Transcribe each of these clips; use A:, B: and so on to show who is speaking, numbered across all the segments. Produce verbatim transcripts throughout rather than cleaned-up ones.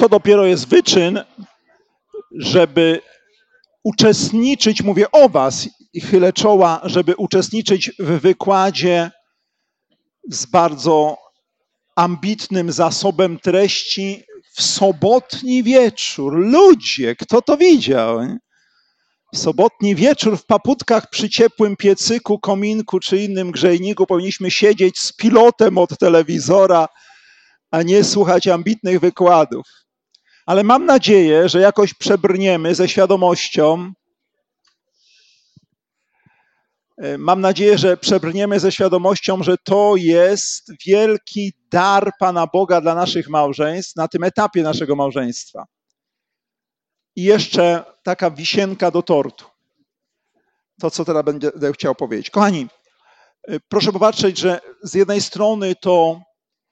A: to dopiero jest wyczyn, żeby uczestniczyć, mówię o was i chylę czoła, żeby uczestniczyć w wykładzie z bardzo ambitnym zasobem treści w sobotni wieczór. Ludzie, kto to widział? Nie? Sobotni wieczór w paputkach przy ciepłym piecyku, kominku czy innym grzejniku powinniśmy siedzieć z pilotem od telewizora, a nie słuchać ambitnych wykładów. Ale mam nadzieję, że jakoś przebrniemy ze świadomością, mam nadzieję, że przebrniemy ze świadomością, że to jest wielki dar Pana Boga dla naszych małżeństw na tym etapie naszego małżeństwa. I jeszcze taka wisienka do tortu. To, co teraz będę chciał powiedzieć. Kochani, proszę popatrzeć, że z jednej strony to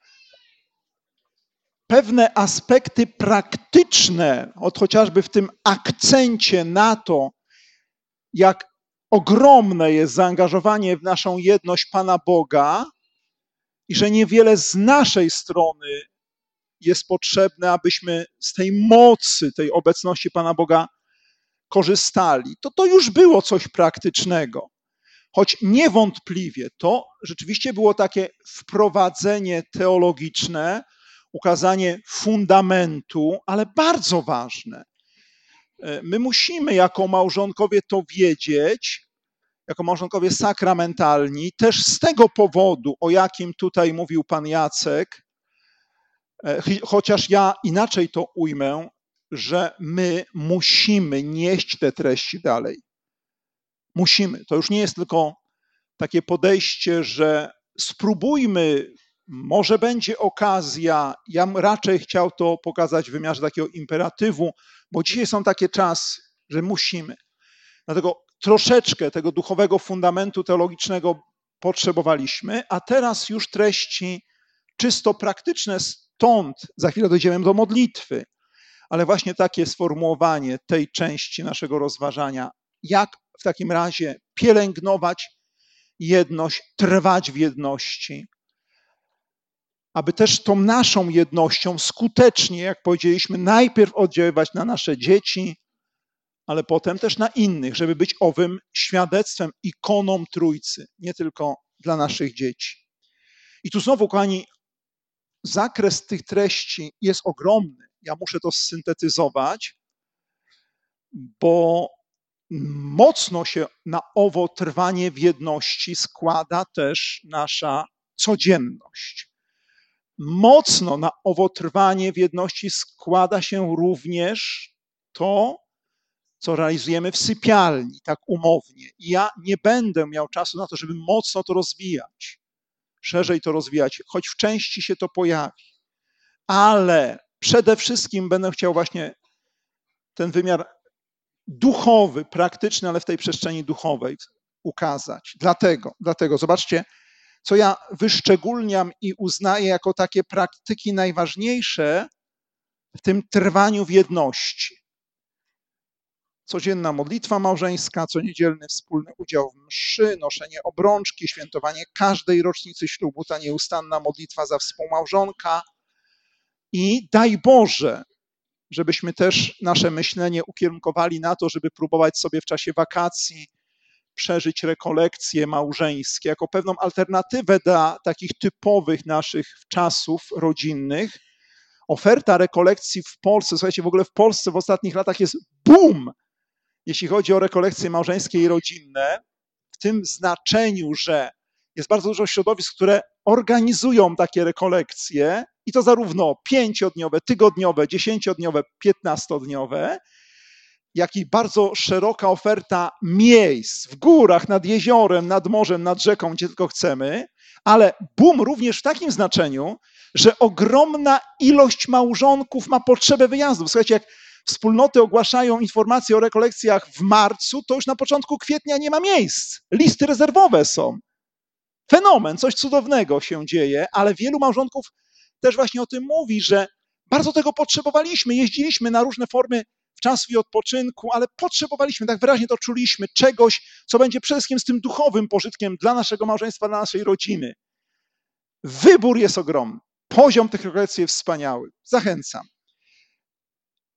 A: pewne aspekty praktyczne, od chociażby w tym akcencie na to, jak ogromne jest zaangażowanie w naszą jedność Pana Boga i że niewiele z naszej strony jest potrzebne, abyśmy z tej mocy, tej obecności Pana Boga korzystali. To to już było coś praktycznego. Choć niewątpliwie to rzeczywiście było takie wprowadzenie teologiczne, ukazanie fundamentu, ale bardzo ważne. My musimy jako małżonkowie to wiedzieć, jako małżonkowie sakramentalni, też z tego powodu, o jakim tutaj mówił pan Jacek, chociaż ja inaczej to ujmę, że my musimy nieść te treści dalej. Musimy. To już nie jest tylko takie podejście, że spróbujmy, może będzie okazja. Ja bym raczej chciał to pokazać w wymiarze takiego imperatywu, bo dzisiaj są takie czasy, że musimy. Dlatego troszeczkę tego duchowego fundamentu teologicznego potrzebowaliśmy, a teraz już treści czysto praktyczne, stąd za chwilę dojdziemy do modlitwy, ale właśnie takie sformułowanie tej części naszego rozważania, jak w takim razie pielęgnować jedność, trwać w jedności, aby też tą naszą jednością skutecznie, jak powiedzieliśmy, najpierw oddziaływać na nasze dzieci, ale potem też na innych, żeby być owym świadectwem, ikoną Trójcy, nie tylko dla naszych dzieci. I tu znowu, kochani, zakres tych treści jest ogromny. Ja muszę to syntetyzować, bo mocno się na owo trwanie w jedności składa też nasza codzienność. Mocno na owo trwanie w jedności składa się również to, co realizujemy w sypialni, tak umownie. I ja nie będę miał czasu na to, żeby mocno to rozwijać, szerzej to rozwijać, choć w części się to pojawi. Ale przede wszystkim będę chciał właśnie ten wymiar duchowy, praktyczny, ale w tej przestrzeni duchowej ukazać. Dlatego, dlatego zobaczcie, co ja wyszczególniam i uznaję jako takie praktyki najważniejsze w tym trwaniu w jedności. Codzienna modlitwa małżeńska, coniedzielny wspólny udział w mszy, noszenie obrączki, świętowanie każdej rocznicy ślubu, ta nieustanna modlitwa za współmałżonka i daj Boże, żebyśmy też nasze myślenie ukierunkowali na to, żeby próbować sobie w czasie wakacji przeżyć rekolekcje małżeńskie jako pewną alternatywę dla takich typowych naszych czasów rodzinnych. Oferta rekolekcji w Polsce, słuchajcie, w ogóle w Polsce w ostatnich latach jest boom, jeśli chodzi o rekolekcje małżeńskie i rodzinne, w tym znaczeniu, że jest bardzo dużo środowisk, które organizują takie rekolekcje i to zarówno pięciodniowe, tygodniowe, dziesięciodniowe, piętnastodniowe, jak i bardzo szeroka oferta miejsc w górach, nad jeziorem, nad morzem, nad rzeką, gdzie tylko chcemy, ale boom również w takim znaczeniu, że ogromna ilość małżonków ma potrzebę wyjazdów. Słuchajcie, jak wspólnoty ogłaszają informacje o rekolekcjach w marcu, to już na początku kwietnia nie ma miejsc. Listy rezerwowe są. Fenomen, coś cudownego się dzieje, ale wielu małżonków też właśnie o tym mówi, że bardzo tego potrzebowaliśmy. Jeździliśmy na różne formy czasu i odpoczynku, ale potrzebowaliśmy, tak wyraźnie to czuliśmy, czegoś, co będzie przede wszystkim z tym duchowym pożytkiem dla naszego małżeństwa, dla naszej rodziny. Wybór jest ogromny. Poziom tych rekolekcji jest wspaniały. Zachęcam.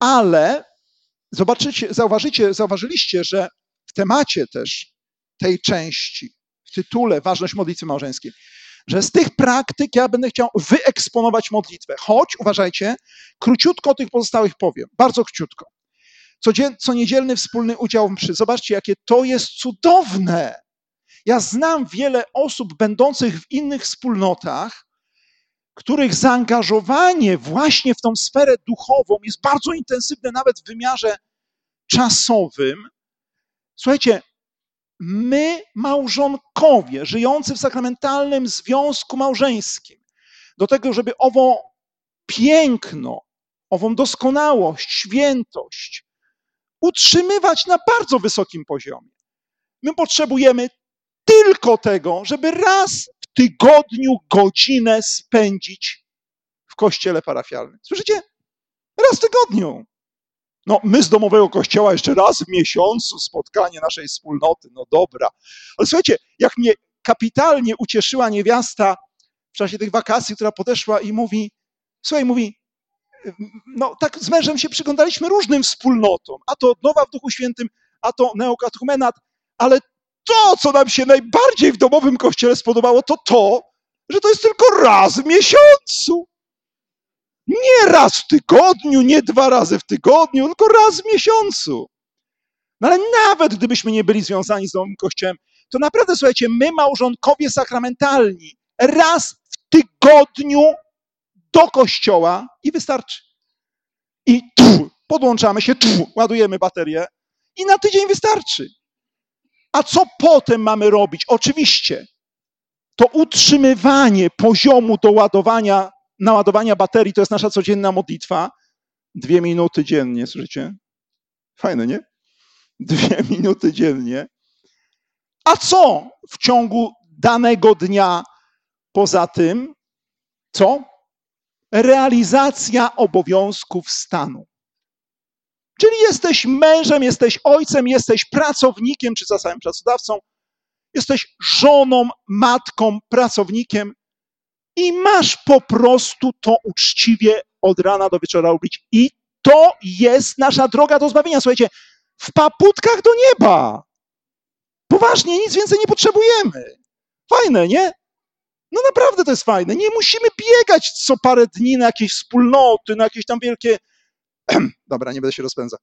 A: Ale zobaczycie, zauważycie, zauważyliście, że w temacie też tej części, w tytule Ważność modlitwy małżeńskiej, że z tych praktyk ja będę chciał wyeksponować modlitwę. Choć, uważajcie, króciutko o tych pozostałych powiem, bardzo króciutko. Codzien, co niedzielny wspólny udział w mszy. Zobaczcie, jakie to jest cudowne. Ja znam wiele osób będących w innych wspólnotach, których zaangażowanie właśnie w tą sferę duchową jest bardzo intensywne, nawet w wymiarze czasowym. Słuchajcie, my, małżonkowie, żyjący w sakramentalnym związku małżeńskim, do tego, żeby owo piękno, ową doskonałość, świętość utrzymywać na bardzo wysokim poziomie. My potrzebujemy tylko tego, żeby raz w tygodniu godzinę spędzić w kościele parafialnym. Słyszycie? Raz w tygodniu. No, my z domowego kościoła jeszcze raz w miesiącu spotkanie naszej wspólnoty. No dobra. Ale słuchajcie, jak mnie kapitalnie ucieszyła niewiasta w czasie tych wakacji, która podeszła i mówi, słuchaj, mówi, no tak z mężem się przyglądaliśmy różnym wspólnotom, a to Odnowa w Duchu Świętym, a to Neokatechumenat, ale to, co nam się najbardziej w domowym kościele spodobało, to to, że to jest tylko raz w miesiącu. Nie raz w tygodniu, nie dwa razy w tygodniu, tylko raz w miesiącu. No ale nawet gdybyśmy nie byli związani z domowym kościołem, to naprawdę, słuchajcie, my, małżonkowie sakramentalni, raz w tygodniu do kościoła i wystarczy. I tu podłączamy się, tu ładujemy baterię i na tydzień wystarczy. A co potem mamy robić? Oczywiście to utrzymywanie poziomu doładowania, naładowania baterii to jest nasza codzienna modlitwa. Dwie minuty dziennie, słyszycie? Fajne, nie? Dwie minuty dziennie. A co w ciągu danego dnia poza tym? Co? Realizacja obowiązków stanu. Czyli jesteś mężem, jesteś ojcem, jesteś pracownikiem, czy czasami pracodawcą, jesteś żoną, matką, pracownikiem i masz po prostu to uczciwie od rana do wieczora robić. I to jest nasza droga do zbawienia. Słuchajcie, w paputkach do nieba. Poważnie, nic więcej nie potrzebujemy. Fajne, nie? No naprawdę to jest fajne. Nie musimy biegać co parę dni na jakieś wspólnoty, na jakieś tam wielkie... Dobra, nie będę się rozpędzał.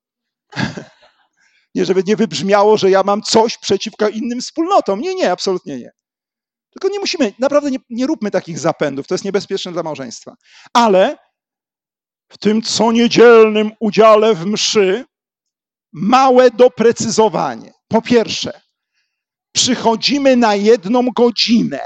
A: Nie, żeby nie wybrzmiało, że ja mam coś przeciwko innym wspólnotom. Nie, nie, absolutnie nie. Tylko nie musimy, naprawdę nie, nie róbmy takich zapędów. To jest niebezpieczne dla małżeństwa. Ale w tym co niedzielnym udziale w mszy małe doprecyzowanie. Po pierwsze, przychodzimy na jedną godzinę.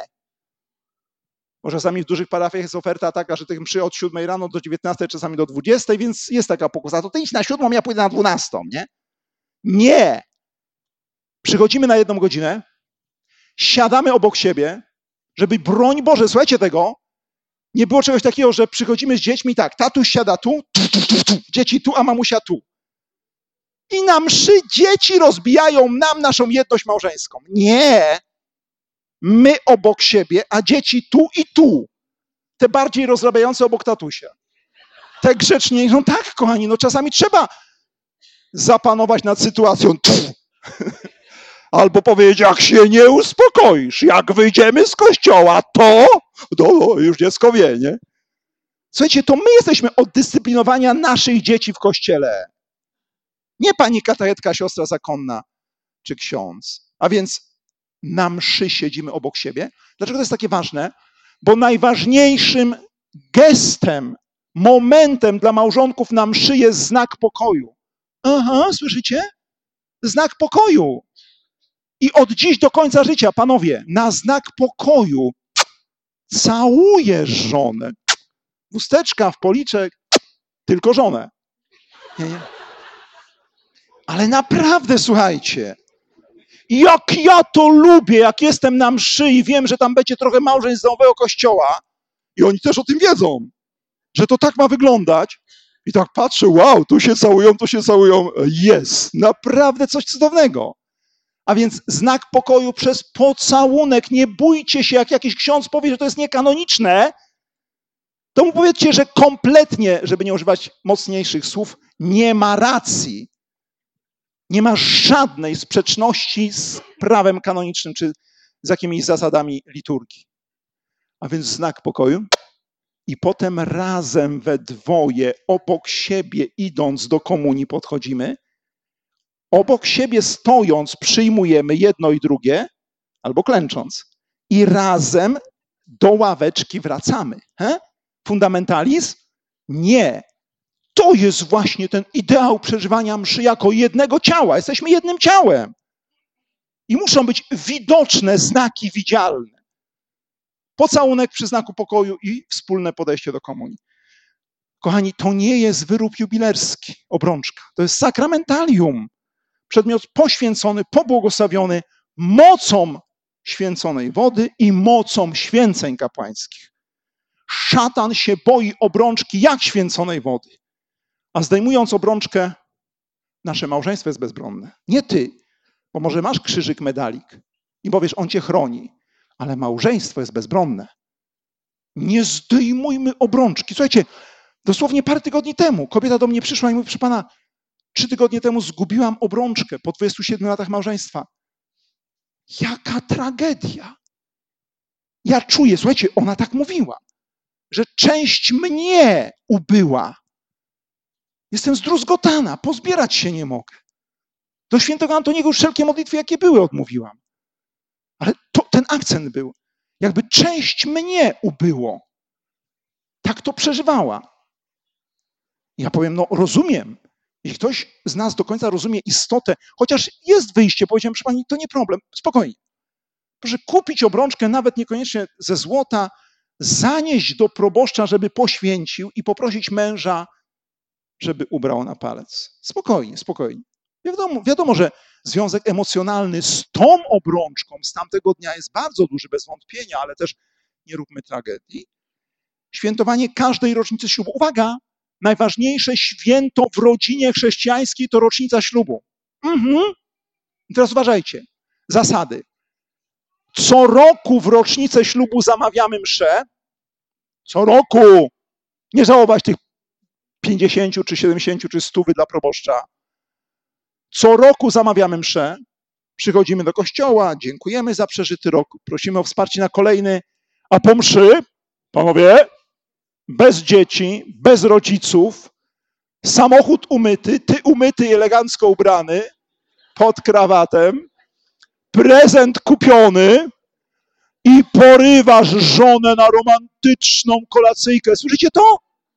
A: Bo czasami w dużych parafiach jest oferta taka, że tych mszy od siódmej rano do dziewiętnastej, czasami do dwudziestej, więc jest taka pokusa. To ty idź na siódmą, ja pójdę na dwunastą, nie? Nie. Przychodzimy na jedną godzinę, siadamy obok siebie, żeby, broń Boże, słuchajcie tego, nie było czegoś takiego, że przychodzimy z dziećmi tak, tatuś siada tu, tu, tu, tu, tu, dzieci tu, a mamusia tu. I na mszy dzieci rozbijają nam naszą jedność małżeńską. Nie. My obok siebie, a dzieci tu i tu. Te bardziej rozrabiające obok tatusia. Te grzeczniejsze. No tak, kochani, no czasami trzeba zapanować nad sytuacją. Albo powiedzieć, jak się nie uspokoisz, jak wyjdziemy z kościoła, to no, już dziecko wie, nie? Słuchajcie, to my jesteśmy od dyscyplinowania naszych dzieci w kościele. Nie pani katechetka, siostra zakonna czy ksiądz. A więc na mszy siedzimy obok siebie. Dlaczego to jest takie ważne? Bo najważniejszym gestem, momentem dla małżonków na mszy jest znak pokoju. Aha, słyszycie? Znak pokoju. I od dziś do końca życia, panowie, na znak pokoju całujesz żonę. W usteczka, w policzek, tylko żonę. Nie, nie. Ale naprawdę, słuchajcie, jak ja to lubię, jak jestem na mszy i wiem, że tam będzie trochę małżeństw z nowego kościoła i oni też o tym wiedzą, że to tak ma wyglądać. I tak patrzę, wow, tu się całują, tu się całują. Jest, naprawdę coś cudownego. A więc znak pokoju przez pocałunek. Nie bójcie się, jak jakiś ksiądz powie, że to jest niekanoniczne. to mu powiedzcie, że kompletnie, żeby nie używać mocniejszych słów, nie ma racji. Nie ma żadnej sprzeczności z prawem kanonicznym czy z jakimiś zasadami liturgii. A więc znak pokoju. I potem razem we dwoje, obok siebie idąc do komunii podchodzimy. Obok siebie stojąc przyjmujemy jedno i drugie, albo klęcząc. I razem do ławeczki wracamy. He? Fundamentalizm? Nie. To jest właśnie ten ideał przeżywania mszy jako jednego ciała. Jesteśmy jednym ciałem. I muszą być widoczne znaki widzialne. Pocałunek przy znaku pokoju i wspólne podejście do komunii. Kochani, to nie jest wyrób jubilerski, obrączka. To jest sakramentalium. Przedmiot poświęcony, pobłogosławiony mocą święconej wody i mocą święceń kapłańskich. Szatan się boi obrączki jak święconej wody. A zdejmując obrączkę, nasze małżeństwo jest bezbronne. Nie ty, bo może masz krzyżyk, medalik i powiesz, on cię chroni, ale małżeństwo jest bezbronne. Nie zdejmujmy obrączki. Słuchajcie, dosłownie parę tygodni temu kobieta do mnie przyszła i mówi, proszę pana, trzy tygodnie temu zgubiłam obrączkę po dwudziestu siedmiu latach małżeństwa. Jaka tragedia. Ja czuję, słuchajcie, ona tak mówiła, że część mnie ubyła. Jestem zdruzgotana, pozbierać się nie mogę. Do świętego Antoniego już wszelkie modlitwy, jakie były, odmówiłam. Ale to, ten akcent był, jakby część mnie ubyło. Tak to przeżywała. Ja powiem, no rozumiem. Jeśli ktoś z nas do końca rozumie istotę, chociaż jest wyjście, powiedziałem, proszę pani, to nie problem, spokojnie. Proszę kupić obrączkę, nawet niekoniecznie ze złota, zanieść do proboszcza, żeby poświęcił i poprosić męża, żeby ubrał na palec. Spokojnie, spokojnie. Wiadomo, wiadomo, że związek emocjonalny z tą obrączką z tamtego dnia jest bardzo duży, bez wątpienia, ale też nie róbmy tragedii. Świętowanie każdej rocznicy ślubu. Uwaga! Najważniejsze święto w rodzinie chrześcijańskiej to rocznica ślubu. Mhm. I teraz uważajcie. Zasady. Co roku w rocznicę ślubu zamawiamy mszę. Co roku. Nie żałować tych pięćdziesięciu, czy siedemdziesięciu, czy stu dla proboszcza. Co roku zamawiamy mszę. Przychodzimy do kościoła, dziękujemy za przeżyty rok, prosimy o wsparcie na kolejny, a po mszy, panowie, bez dzieci, bez rodziców, samochód umyty, ty umyty i elegancko ubrany, pod krawatem, prezent kupiony i porywasz żonę na romantyczną kolacyjkę. Słyszycie to?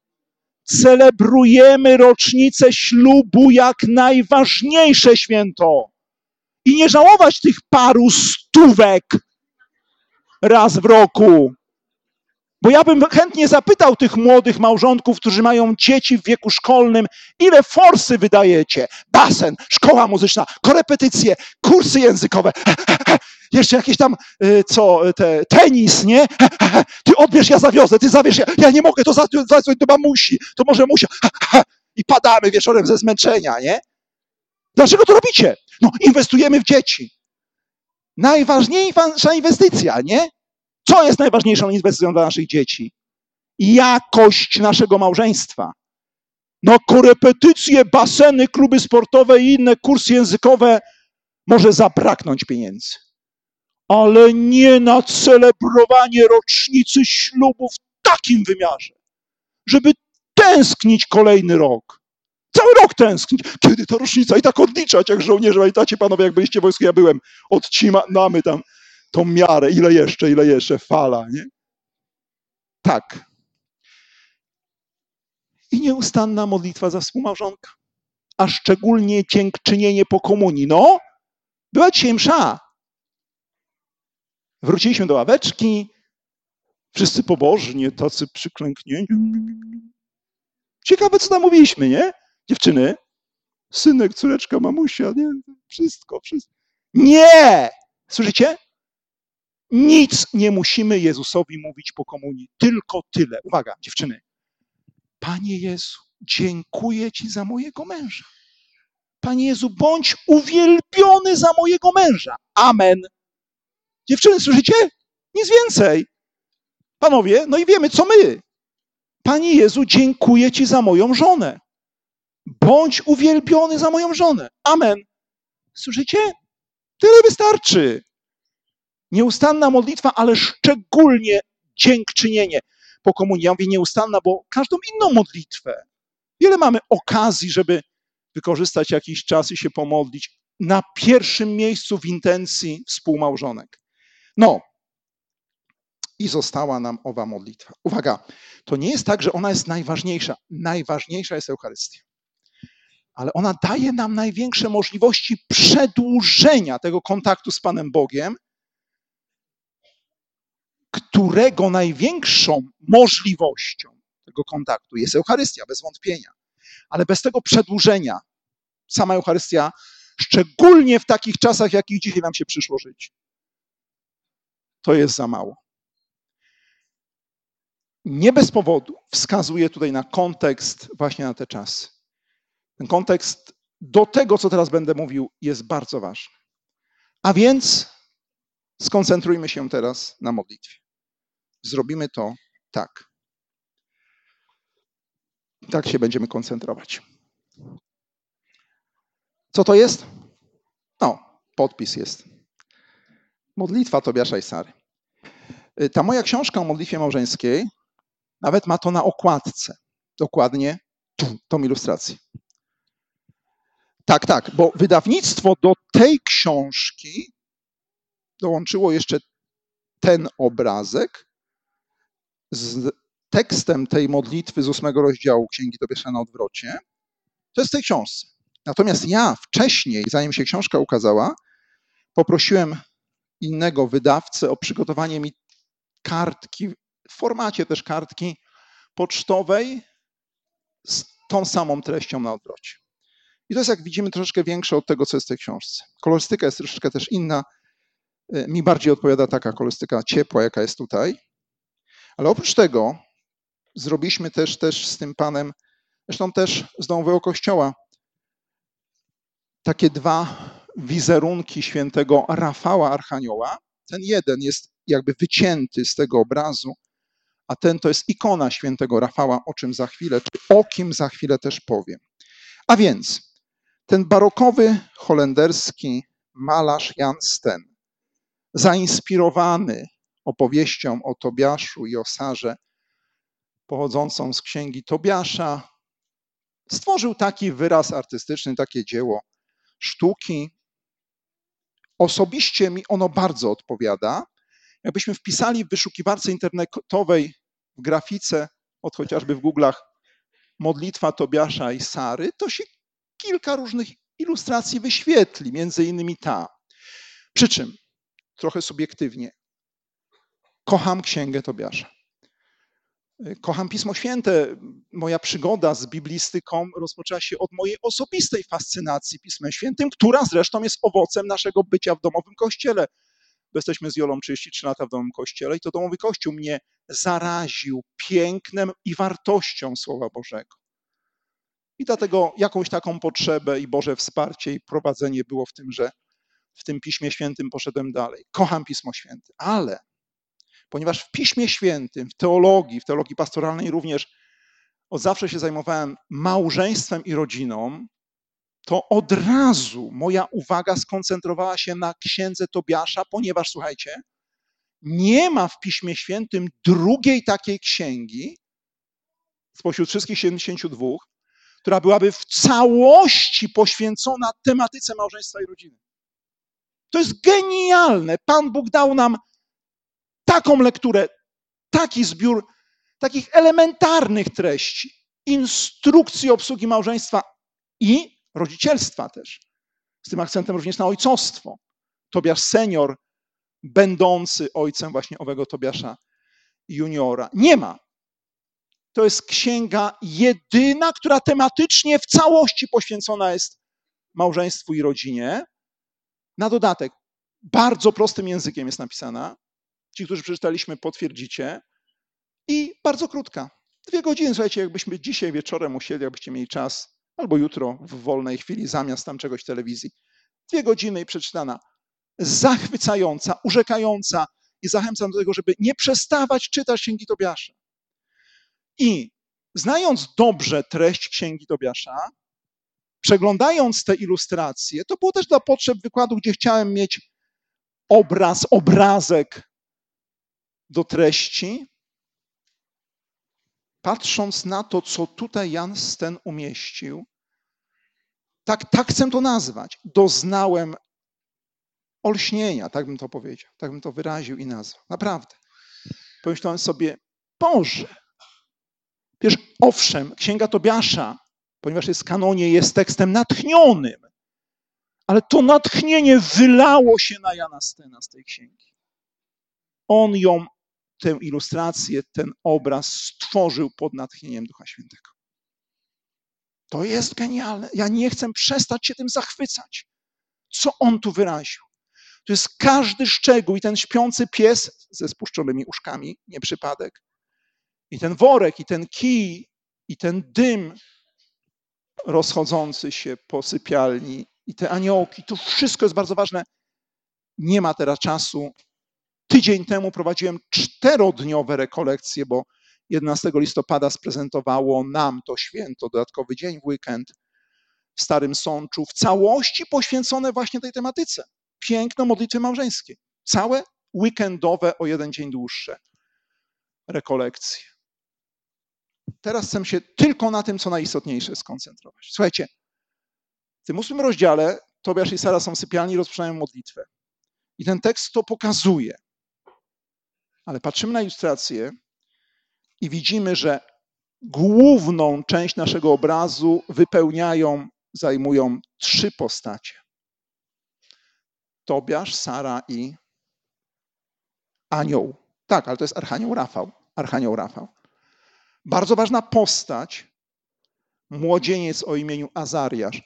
A: Celebrujemy rocznicę ślubu jak najważniejsze święto. I nie żałować tych paru stówek raz w roku. Bo ja bym chętnie zapytał tych młodych małżonków, którzy mają dzieci w wieku szkolnym, ile forsy wydajecie? Basen, szkoła muzyczna, korepetycje, kursy językowe, jeszcze jakieś tam, co, te, tenis, nie? Ty odbierz, ja zawiozę, ty zawierz, ja, ja nie mogę, to zadzwoń do mamusi, to może musia. I padamy wieczorem ze zmęczenia, nie? Dlaczego to robicie? No, inwestujemy w dzieci. Najważniejsza inwestycja, nie? Co jest najważniejszą inwestycją dla naszych dzieci? Jakość naszego małżeństwa. No, korepetycje, baseny, kluby sportowe i inne kursy językowe może zabraknąć pieniędzy. Ale nie na celebrowanie rocznicy ślubu w takim wymiarze, żeby tęsknić kolejny rok. Cały rok tęsknić. Kiedy ta rocznica? I tak odliczać, jak żołnierze. Pamiętacie, panowie, jak byliście w wojsku, ja byłem. Odcinamy tam tą miarę. Ile jeszcze, ile jeszcze? Fala, nie? Tak. I nieustanna modlitwa za współmałżonka. A szczególnie dziękczynienie po komunii. No, była dzisiaj msza. Wróciliśmy do ławeczki. Wszyscy pobożnie, tacy przyklęknięci. Ciekawe, co tam mówiliśmy, nie? Dziewczyny, synek, córeczka, mamusia, nie? Wszystko, wszystko. Nie! Słyszycie? Nic nie musimy Jezusowi mówić po komunii. Tylko tyle. Uwaga, dziewczyny. Panie Jezu, dziękuję Ci za mojego męża. Panie Jezu, bądź uwielbiony za mojego męża. Amen. Dziewczyny, słyszycie? Nic więcej. Panowie, no i wiemy, co my. Panie Jezu, dziękuję Ci za moją żonę. Bądź uwielbiony za moją żonę. Amen. Słyszycie? Tyle wystarczy. Nieustanna modlitwa, ale szczególnie dziękczynienie po komunii. Ja mówię nieustanna, bo każdą inną modlitwę. Wiele mamy okazji, żeby wykorzystać jakiś czas i się pomodlić. Na pierwszym miejscu w intencji współmałżonek. No. I została nam owa modlitwa. Uwaga, to nie jest tak, że ona jest najważniejsza. Najważniejsza jest Eucharystia. Ale ona daje nam największe możliwości przedłużenia tego kontaktu z Panem Bogiem, którego największą możliwością tego kontaktu jest Eucharystia, bez wątpienia. Ale bez tego przedłużenia sama Eucharystia, szczególnie w takich czasach, w jakich dzisiaj nam się przyszło żyć, to jest za mało. Nie bez powodu wskazuję tutaj na kontekst, właśnie na te czasy. Ten kontekst do tego, co teraz będę mówił, jest bardzo ważny. A więc skoncentrujmy się teraz na modlitwie. Zrobimy to tak. Tak się będziemy koncentrować. Co to jest? No, podpis jest. Modlitwa Tobiasza i Sary. Ta moja książka o modlitwie małżeńskiej nawet ma to na okładce. Dokładnie tą ilustrację. Tak, tak, bo wydawnictwo do tej książki dołączyło jeszcze ten obrazek z tekstem tej modlitwy z ósmego rozdziału Księgi Tobiasza na odwrocie. To jest w tej książce. Natomiast ja wcześniej, zanim się książka ukazała, poprosiłem innego wydawcę o przygotowanie mi kartki, w formacie też kartki pocztowej z tą samą treścią na odwrocie. I to jest, jak widzimy, troszeczkę większe od tego, co jest w tej książce. Kolorystyka jest troszeczkę też inna. Mi bardziej odpowiada taka kolorystyka ciepła, jaka jest tutaj. Ale oprócz tego zrobiliśmy też, też z tym panem, zresztą też z Domowego Kościoła, takie dwa wizerunki świętego Rafała Archanioła. Ten jeden jest jakby wycięty z tego obrazu, a ten to jest ikona świętego Rafała, o czym za chwilę, czy o kim za chwilę też powiem. A więc ten barokowy holenderski malarz Jan Steen, zainspirowany opowieścią o Tobiaszu i o Sarze, pochodzącą z księgi Tobiasza, stworzył taki wyraz artystyczny, takie dzieło sztuki. Osobiście mi ono bardzo odpowiada. Jakbyśmy wpisali w wyszukiwarce internetowej, w grafice, od chociażby w Google'ach, modlitwa Tobiasza i Sary, to się kilka różnych ilustracji wyświetli, między innymi ta. Przy czym, trochę subiektywnie, kocham Księgę Tobiasza. Kocham Pismo Święte. Moja przygoda z biblistyką rozpoczęła się od mojej osobistej fascynacji Pismem Świętym, która zresztą jest owocem naszego bycia w domowym kościele. Bo jesteśmy z Jolą trzydzieści trzy lata w domowym kościele i to domowy kościół mnie zaraził pięknem i wartością Słowa Bożego. I dlatego jakąś taką potrzebę i Boże wsparcie i prowadzenie było w tym, że w tym Piśmie Świętym poszedłem dalej. Kocham Pismo Święte, ale ponieważ w Piśmie Świętym, w teologii, w teologii pastoralnej również od zawsze się zajmowałem małżeństwem i rodziną, to od razu moja uwaga skoncentrowała się na Księdze Tobiasza, ponieważ, słuchajcie, nie ma w Piśmie Świętym drugiej takiej księgi spośród wszystkich siedemdziesięciu dwóch, która byłaby w całości poświęcona tematyce małżeństwa i rodziny. To jest genialne. Pan Bóg dał nam taką lekturę, taki zbiór takich elementarnych treści, instrukcji obsługi małżeństwa i rodzicielstwa też. Z tym akcentem również na ojcostwo. Tobiasz senior, będący ojcem właśnie owego Tobiasza juniora. Nie ma. To jest księga jedyna, która tematycznie w całości poświęcona jest małżeństwu i rodzinie. Na dodatek, bardzo prostym językiem jest napisana. Ci, którzy przeczytaliśmy, potwierdzicie. I bardzo krótka. Dwie godziny, słuchajcie, jakbyśmy dzisiaj wieczorem usiedli, jakbyście mieli czas, albo jutro w wolnej chwili, zamiast tam czegoś w telewizji. Dwie godziny i przeczytana. Zachwycająca, urzekająca i zachęcam do tego, żeby nie przestawać czytać Księgi Tobiasza. I znając dobrze treść Księgi Tobiasza, przeglądając te ilustracje, to było też dla potrzeb wykładu, gdzie chciałem mieć obraz, obrazek do treści. Patrząc na to, co tutaj Jan Steen umieścił, tak, tak chcę to nazwać, doznałem olśnienia, tak bym to powiedział, tak bym to wyraził i nazwał. Naprawdę. Pomyślałem sobie, Boże, wiesz, owszem, Księga Tobiasza, ponieważ jest w kanonie, jest tekstem natchnionym, ale to natchnienie wylało się na Jana Stena z tej księgi. On ją, tę ilustrację, ten obraz stworzył pod natchnieniem Ducha Świętego. To jest genialne. Ja nie chcę przestać się tym zachwycać. Co on tu wyraził? To jest każdy szczegół i ten śpiący pies ze spuszczonymi uszkami, nie przypadek, i ten worek, i ten kij, i ten dym rozchodzący się po sypialni, i te aniołki, to wszystko jest bardzo ważne. Nie ma teraz czasu. Tydzień temu prowadziłem czterodniowe rekolekcje, bo jedenastego listopada sprezentowało nam to święto, dodatkowy dzień w weekend w Starym Sączu, w całości poświęcone właśnie tej tematyce. Piękno modlitwy małżeńskiej. Całe weekendowe, o jeden dzień dłuższe rekolekcje. Teraz chcę się tylko na tym, co najistotniejsze, skoncentrować. Słuchajcie, w tym ósmym rozdziale Tobiasz i Sara są w sypialni i rozpoczynają modlitwę. I ten tekst to pokazuje. Ale patrzymy na ilustrację i widzimy, że główną część naszego obrazu wypełniają, zajmują trzy postacie. Tobiasz, Sara i anioł. Tak, ale to jest archanioł Rafał. Archanioł Rafał. Bardzo ważna postać, młodzieniec o imieniu Azariasz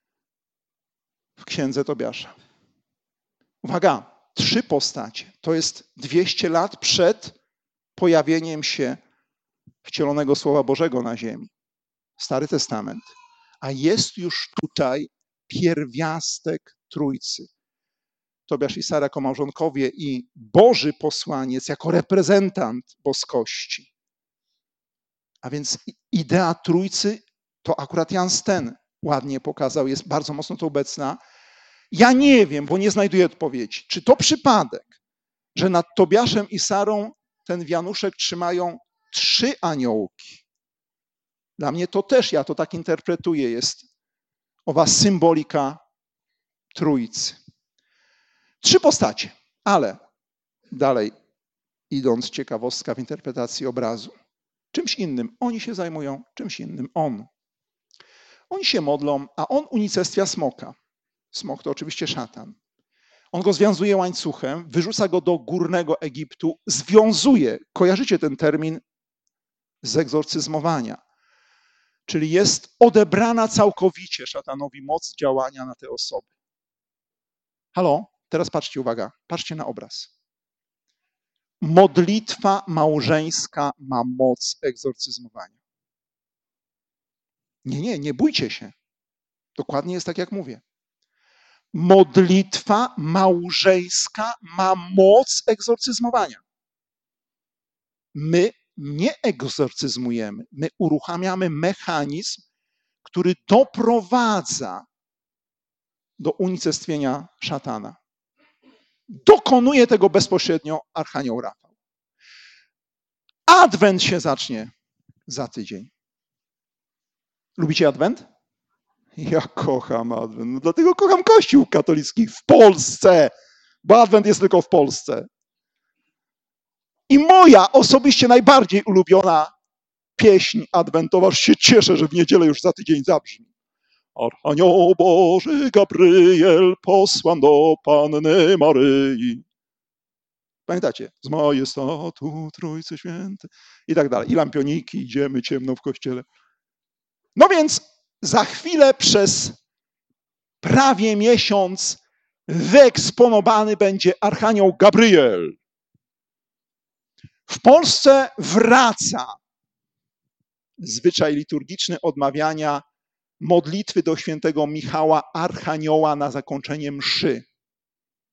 A: w księdze Tobiasza. Uwaga, trzy postacie. To jest dwieście lat przed pojawieniem się wcielonego Słowa Bożego na ziemi. Stary Testament. A jest już tutaj pierwiastek Trójcy. Tobiasz i Sara jako małżonkowie i Boży posłaniec jako reprezentant boskości. A więc idea Trójcy to akurat Jan Steen ładnie pokazał, jest bardzo mocno tu obecna. Ja nie wiem, bo nie znajduję odpowiedzi, czy to przypadek, że nad Tobiaszem i Sarą ten wianuszek trzymają trzy aniołki. Dla mnie to też, ja to tak interpretuję, jest owa symbolika Trójcy. Trzy postacie, ale dalej idąc, ciekawostka w interpretacji obrazu. Czymś innym oni się zajmują, czymś innym on. Oni się modlą, a on unicestwia smoka. Smok to oczywiście szatan. On go związuje łańcuchem, wyrzuca go do górnego Egiptu, związuje, kojarzycie ten termin, zegzorcyzmowania. Czyli jest odebrana całkowicie szatanowi moc działania na te osoby. Halo? Teraz patrzcie, uwaga, patrzcie na obraz. Modlitwa małżeńska ma moc egzorcyzmowania. Nie, nie, nie bójcie się. Dokładnie jest tak, jak mówię. Modlitwa małżeńska ma moc egzorcyzmowania. My nie egzorcyzmujemy, my uruchamiamy mechanizm, który doprowadza do unicestwienia szatana. Dokonuje tego bezpośrednio archanioł Rafał. Adwent się zacznie za tydzień. Lubicie Adwent? Ja kocham Adwent. No dlatego kocham Kościół katolicki w Polsce, bo Adwent jest tylko w Polsce. I moja osobiście najbardziej ulubiona pieśń adwentowa, aż się cieszę, że w niedzielę już za tydzień zabrzmi. Archanioł Boży Gabriel posłan do Panny Maryi. Pamiętacie? Z majestatu Trójcy Świętej i tak dalej. I lampioniki, idziemy ciemno w kościele. No więc za chwilę przez prawie miesiąc wyeksponowany będzie Archanioł Gabriel. W Polsce wraca zwyczaj liturgiczny odmawiania modlitwy do świętego Michała Archanioła na zakończenie mszy.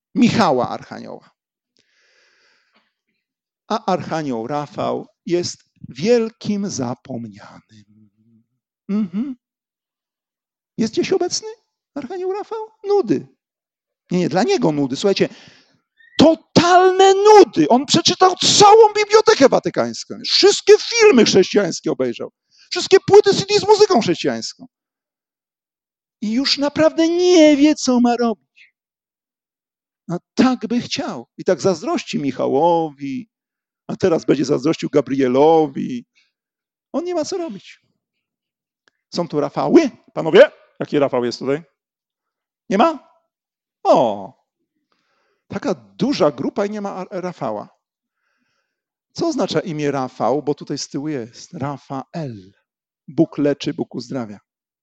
A: Michała Archanioła. A Archanioł Rafał jest wielkim zapomnianym. Mhm. Jest gdzieś obecny archanioł Rafał? Nudy. Nie, nie, dla niego nudy. Słuchajcie, totalne nudy. On przeczytał całą Bibliotekę Watykańską. Wszystkie filmy chrześcijańskie obejrzał. Wszystkie płyty C D z muzyką chrześcijańską. I już naprawdę nie wie, co ma robić. A tak by chciał. I tak zazdrości Michałowi, a teraz będzie zazdrościł Gabrielowi. On nie ma co robić. Są tu Rafały? Panowie? Jaki Rafał jest tutaj? Nie ma? O! Taka duża grupa i nie ma Rafała. Co oznacza imię Rafał? Bo tutaj z tyłu jest. Rafael. Bóg leczy, Bóg uzdrawia.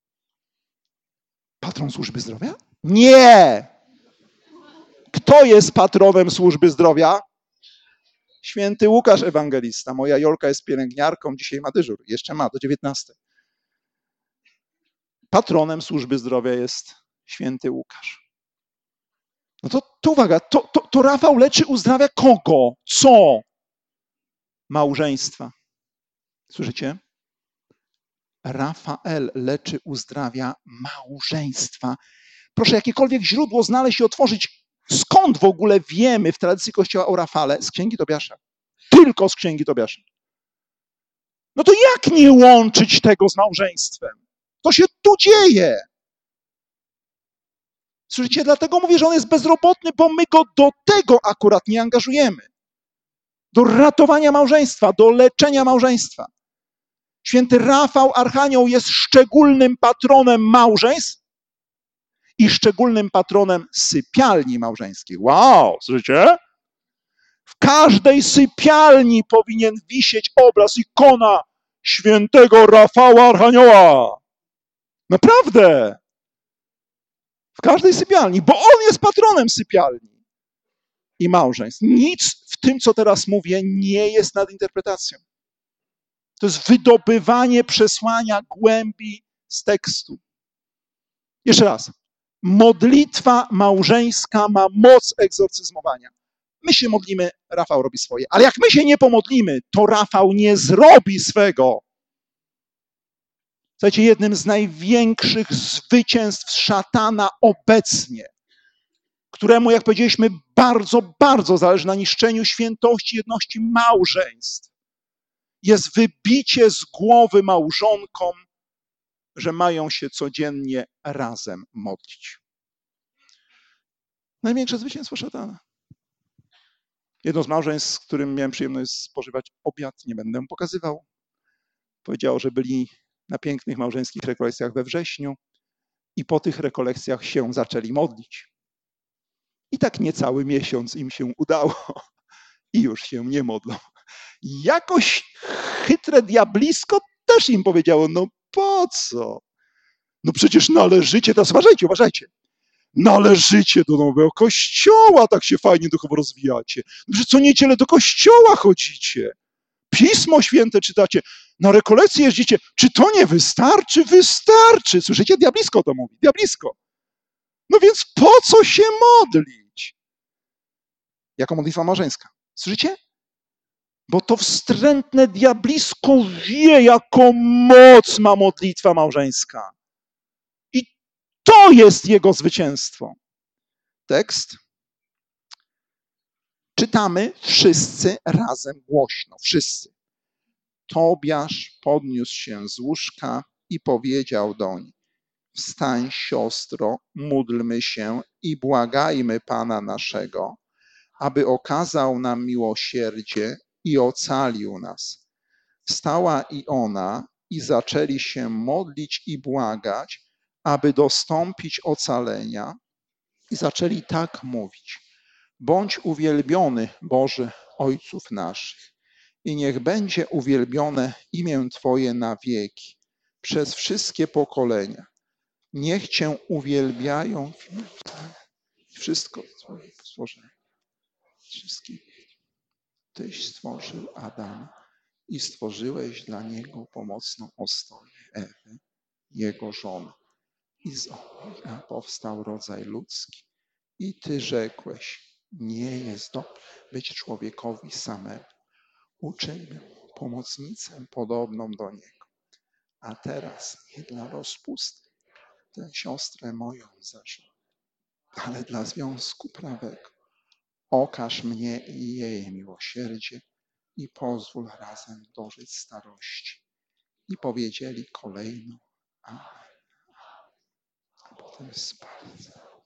A: Patron służby zdrowia? Nie! Kto jest patronem służby zdrowia? Święty Łukasz Ewangelista. Moja Jolka jest pielęgniarką, dzisiaj ma dyżur. Jeszcze ma, do dziewiętnastej. Patronem służby zdrowia jest święty Łukasz. No to, to uwaga, to, to, to Rafał leczy, uzdrawia kogo? Co? Małżeństwa. Słyszycie? Rafael leczy, uzdrawia małżeństwa. Proszę jakiekolwiek źródło znaleźć i otworzyć. Skąd w ogóle wiemy w tradycji Kościoła o Rafale? Z Księgi Tobiasza. Tylko z Księgi Tobiasza. No to jak nie łączyć tego z małżeństwem? To się tu dzieje. Słyszycie, dlatego mówię, że on jest bezrobotny, bo my go do tego akurat nie angażujemy. Do ratowania małżeństwa, do leczenia małżeństwa. Święty Rafał Archanioł jest szczególnym patronem małżeństw i szczególnym patronem sypialni małżeńskich. Wow, słyszycie? W każdej sypialni powinien wisieć obraz, ikona świętego Rafała Archanioła. Naprawdę. W każdej sypialni, bo on jest patronem sypialni i małżeństw. Nic w tym, co teraz mówię, nie jest nadinterpretacją. To jest wydobywanie przesłania głębi z tekstu. Jeszcze raz. Modlitwa małżeńska ma moc egzorcyzmowania. My się modlimy, Rafał robi swoje. Ale jak my się nie pomodlimy, to Rafał nie zrobi swego. Słuchajcie, jednym z największych zwycięstw szatana obecnie, któremu, jak powiedzieliśmy, bardzo, bardzo zależy na niszczeniu świętości, jedności małżeństw, jest wybicie z głowy małżonkom, że mają się codziennie razem modlić. Największe zwycięstwo szatana. Jedno z małżeństw, z którym miałem przyjemność spożywać obiad, nie będę pokazywał, powiedziało, że byli na pięknych małżeńskich rekolekcjach we wrześniu i po tych rekolekcjach się zaczęli modlić. I tak niecały miesiąc im się udało i już się nie modlą. Jakoś chytre diablisko też im powiedziało, no po co? No przecież należycie, teraz uważajcie, uważajcie, należycie do nowego kościoła, tak się fajnie duchowo rozwijacie. No, że co niedzielę do kościoła chodzicie, Pismo Święte czytacie, na rekolekcje jeździcie. Czy to nie wystarczy? Wystarczy. Słyszycie? Diablisko to mówi, diablisko. No więc po co się modlić? Jako modlitwa małżeńska. Słyszycie? Bo to wstrętne diablisko wie, jaką moc ma modlitwa małżeńska. I to jest jego zwycięstwo. Tekst. Czytamy wszyscy razem głośno. Wszyscy. Tobiasz podniósł się z łóżka i powiedział doń: wstań, siostro, módlmy się i błagajmy Pana naszego, aby okazał nam miłosierdzie i ocalił nas. Wstała i ona i zaczęli się modlić i błagać, aby dostąpić ocalenia, i zaczęli tak mówić: bądź uwielbiony, Boże, ojców naszych, i niech będzie uwielbione imię Twoje na wieki, przez wszystkie pokolenia. Niech Cię uwielbiają wszystko Twoje stworzenie. Wszystkich. Tyś stworzył Adama i stworzyłeś dla niego pomocną ostoję Ewy, jego żonę. I z ognia powstał rodzaj ludzki. I Ty rzekłeś: nie jest dobrze być człowiekowi samemu. Uczyńmy pomocnicę podobną do Niego. A teraz nie dla rozpusty tę siostrę moją za żonę, ale dla związku prawego. Okaż mnie i jej miłosierdzie i pozwól razem dożyć starości. I powiedzieli kolejno amen. A potem spadł.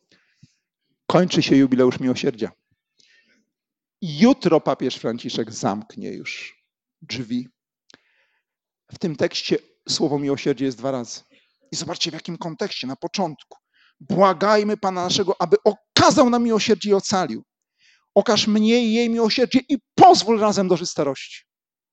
A: Kończy się jubileusz miłosierdzia. Jutro papież Franciszek zamknie już drzwi. W tym tekście słowo miłosierdzie jest dwa razy. I zobaczcie w jakim kontekście, na początku. Błagajmy Pana naszego, aby okazał nam miłosierdzie i ocalił. Okaż mnie i jej miłosierdzie i pozwól razem dożyć starości.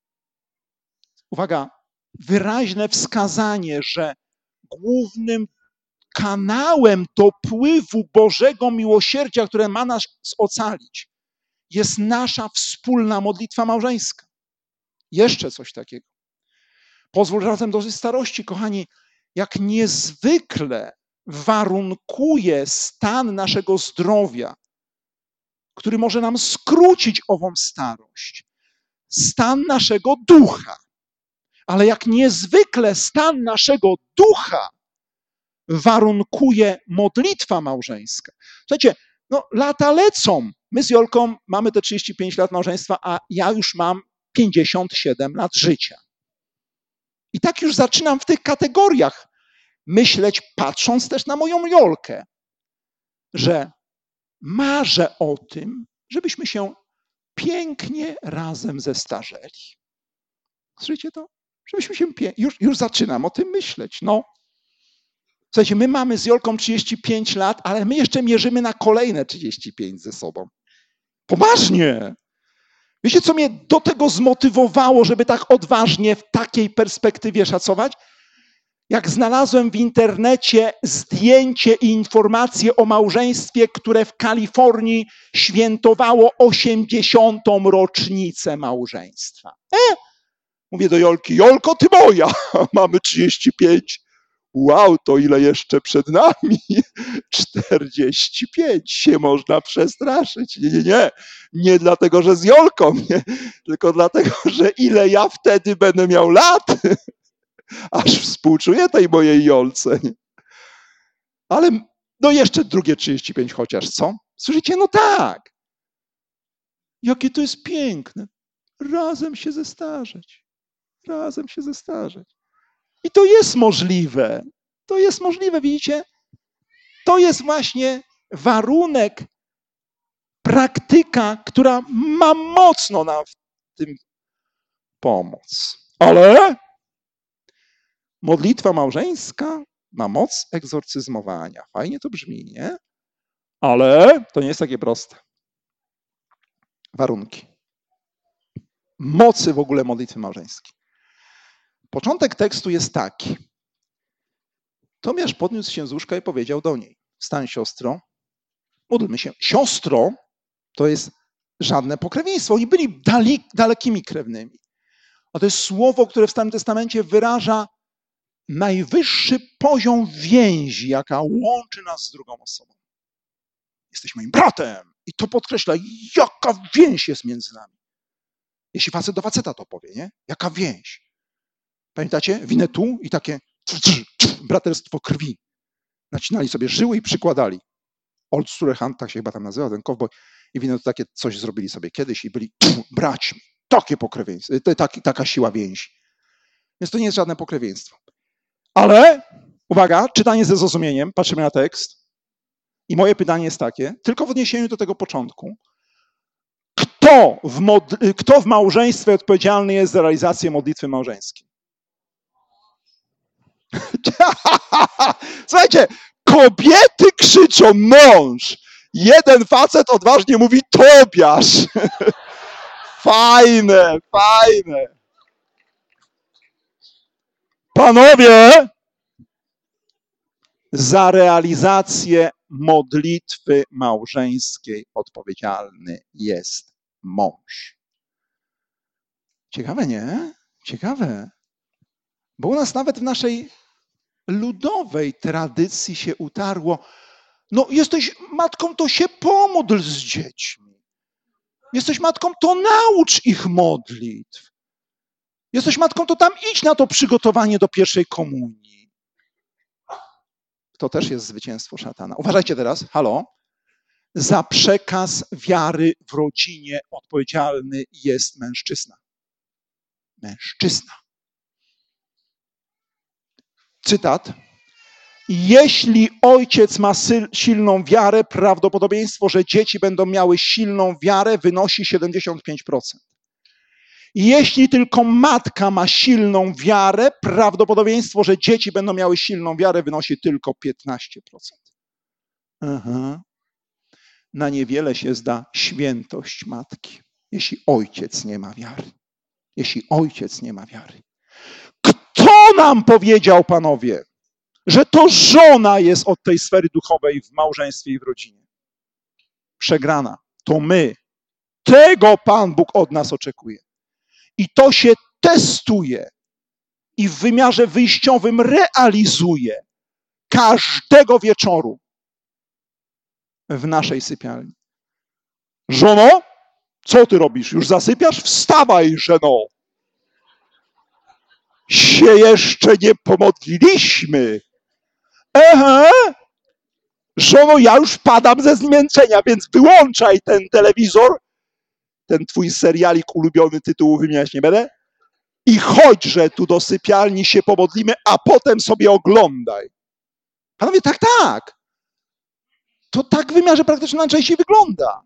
A: Uwaga, wyraźne wskazanie, że głównym kanałem dopływu Bożego miłosierdzia, które ma nas ocalić, jest nasza wspólna modlitwa małżeńska. Jeszcze coś takiego. Pozwól razem dożyć starości, kochani, jak niezwykle warunkuje stan naszego zdrowia, który może nam skrócić ową starość. Stan naszego ducha. Ale jak niezwykle stan naszego ducha warunkuje modlitwa małżeńska. Słuchajcie, no lata lecą. My z Jolką mamy te trzydzieści pięć lat małżeństwa, a ja już mam pięćdziesiąt siedem lat życia. I tak już zaczynam w tych kategoriach myśleć, patrząc też na moją Jolkę, że marzę o tym, żebyśmy się pięknie razem zestarzeli. Słyszycie to? Żebyśmy się pięknie... Już, już zaczynam o tym myśleć. No. Słuchajcie, my mamy z Jolką trzydzieści pięć lat, ale my jeszcze mierzymy na kolejne trzydzieści pięć ze sobą. Poważnie. Wiecie, co mnie do tego zmotywowało, żeby tak odważnie w takiej perspektywie szacować? Jak znalazłem w internecie zdjęcie i informacje o małżeństwie, które w Kalifornii świętowało osiemdziesiątą rocznicę małżeństwa. E? Mówię do Jolki, Jolko, ty moja, mamy trzydzieści pięć. Wow, to ile jeszcze przed nami? czterdzieści pięć się można przestraszyć. Nie, nie, nie. Nie dlatego, że z Jolką, nie. Tylko dlatego, że ile ja wtedy będę miał lat. Aż współczuję tej mojej Jolce. Nie? Ale no jeszcze drugie trzydzieści pięć chociaż, co? Słyszycie? No tak. Jakie to jest piękne. Razem się zestarzeć. Razem się zestarzeć. I to jest możliwe. To jest możliwe, widzicie? To jest właśnie warunek, praktyka, która ma mocno nam w tym pomóc. Ale modlitwa małżeńska ma moc egzorcyzmowania. Fajnie to brzmi, nie? Ale to nie jest takie proste. Warunki. Mocy w ogóle modlitwy małżeńskiej. Początek tekstu jest taki. Tomiasz podniósł się z łóżka i powiedział do niej: wstań, siostro, módlmy się. Siostro to jest żadne pokrewieństwo. Oni byli dali, dalekimi krewnymi. A to jest słowo, które w Starym Testamencie wyraża najwyższy poziom więzi, jaka łączy nas z drugą osobą. Jesteś moim bratem. I to podkreśla, jaka więź jest między nami. Jeśli facet do faceta to powie, nie? Jaka więź. Pamiętacie? Winę tu i takie braterstwo krwi. Nacinali sobie żyły i przykładali. Old Surehand, tak się chyba tam nazywa, ten cowboy. I winę to takie coś zrobili sobie kiedyś i byli braćmi. Takie pokrewieństwo, taki, taka siła więzi. Więc to nie jest żadne pokrewieństwo. Ale, uwaga, czytanie ze zrozumieniem, patrzymy na tekst. I moje pytanie jest takie, tylko w odniesieniu do tego początku. Kto w, mod, kto w małżeństwie odpowiedzialny jest za realizację modlitwy małżeńskiej? Słuchajcie, kobiety krzyczą mąż. Jeden facet odważnie mówi Tobiasz. Fajne, fajne. Panowie, za realizację modlitwy małżeńskiej odpowiedzialny jest mąż. Ciekawe, nie? Ciekawe. Bo u nas nawet w naszej ludowej tradycji się utarło, no jesteś matką, to się pomódl z dziećmi. Jesteś matką, to naucz ich modlitw. Jesteś matką, to tam idź na to przygotowanie do pierwszej komunii. To też jest zwycięstwo szatana. Uważajcie teraz, halo. Za przekaz wiary w rodzinie odpowiedzialny jest mężczyzna. Mężczyzna. Cytat. Jeśli ojciec ma silną wiarę, prawdopodobieństwo, że dzieci będą miały silną wiarę, wynosi siedemdziesiąt pięć procent. Jeśli tylko matka ma silną wiarę, prawdopodobieństwo, że dzieci będą miały silną wiarę, wynosi tylko piętnaście procent. Aha. Na niewiele się zda świętość matki, jeśli ojciec nie ma wiary. Jeśli ojciec nie ma wiary. Kto nam powiedział, panowie, że to żona jest od tej sfery duchowej w małżeństwie i w rodzinie? Przegrana. To my. Tego Pan Bóg od nas oczekuje. I to się testuje i w wymiarze wyjściowym realizuje każdego wieczoru w naszej sypialni. Żono, co ty robisz? Już zasypiasz? Wstawaj, żeno. Się jeszcze nie pomodliliśmy. Ehe. Żono, ja już padam ze zmęczenia, więc wyłączaj ten telewizor, ten twój serialik ulubiony, tytułu wymieniać nie będę, i chodźże tu do sypialni, się pomodlimy, a potem sobie oglądaj. Panowie, tak, tak. To tak w wymiarze praktycznym najczęściej wygląda.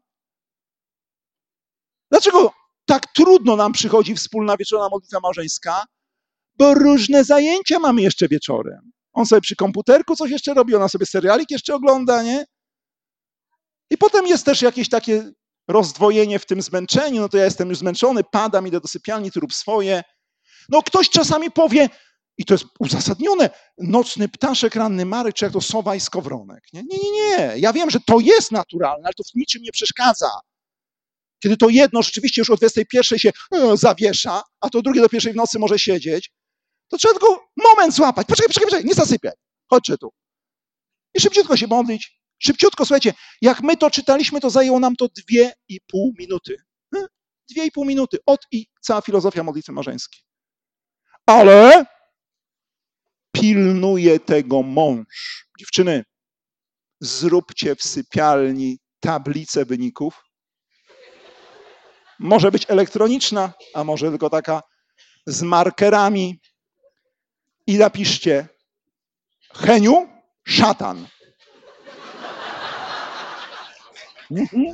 A: Dlaczego tak trudno nam przychodzi wspólna wieczorna modlitwa małżeńska? Bo różne zajęcia mamy jeszcze wieczorem. On sobie przy komputerku coś jeszcze robi, ona sobie serialik jeszcze ogląda, nie? I potem jest też jakieś takie rozdwojenie w tym zmęczeniu. No to ja jestem już zmęczony, padam, idę do sypialni, ty rób swoje. No ktoś czasami powie, i to jest uzasadnione, nocny ptaszek, ranny marek, czy jak to sowa i skowronek. Nie, nie, nie, nie. Ja wiem, że to jest naturalne, ale to w niczym nie przeszkadza. Kiedy to jedno rzeczywiście już o dwudziestej pierwszej się e, zawiesza, a to drugie do pierwszej w nocy może siedzieć, to trzeba tylko moment złapać. Poczekaj, poczekaj, poczekaj, nie zasypiaj. Chodźcie tu. I szybciutko się modlić. Szybciutko, słuchajcie, jak my to czytaliśmy, to zajęło nam to dwie i pół minuty. Dwie i pół minuty. Od i cała filozofia modlitwy małżeńskiej. Ale pilnuje tego mąż. Dziewczyny, zróbcie w sypialni tablicę wyników. Może być elektroniczna, a może tylko taka z markerami. I napiszcie: Heniu, szatan. Mhm.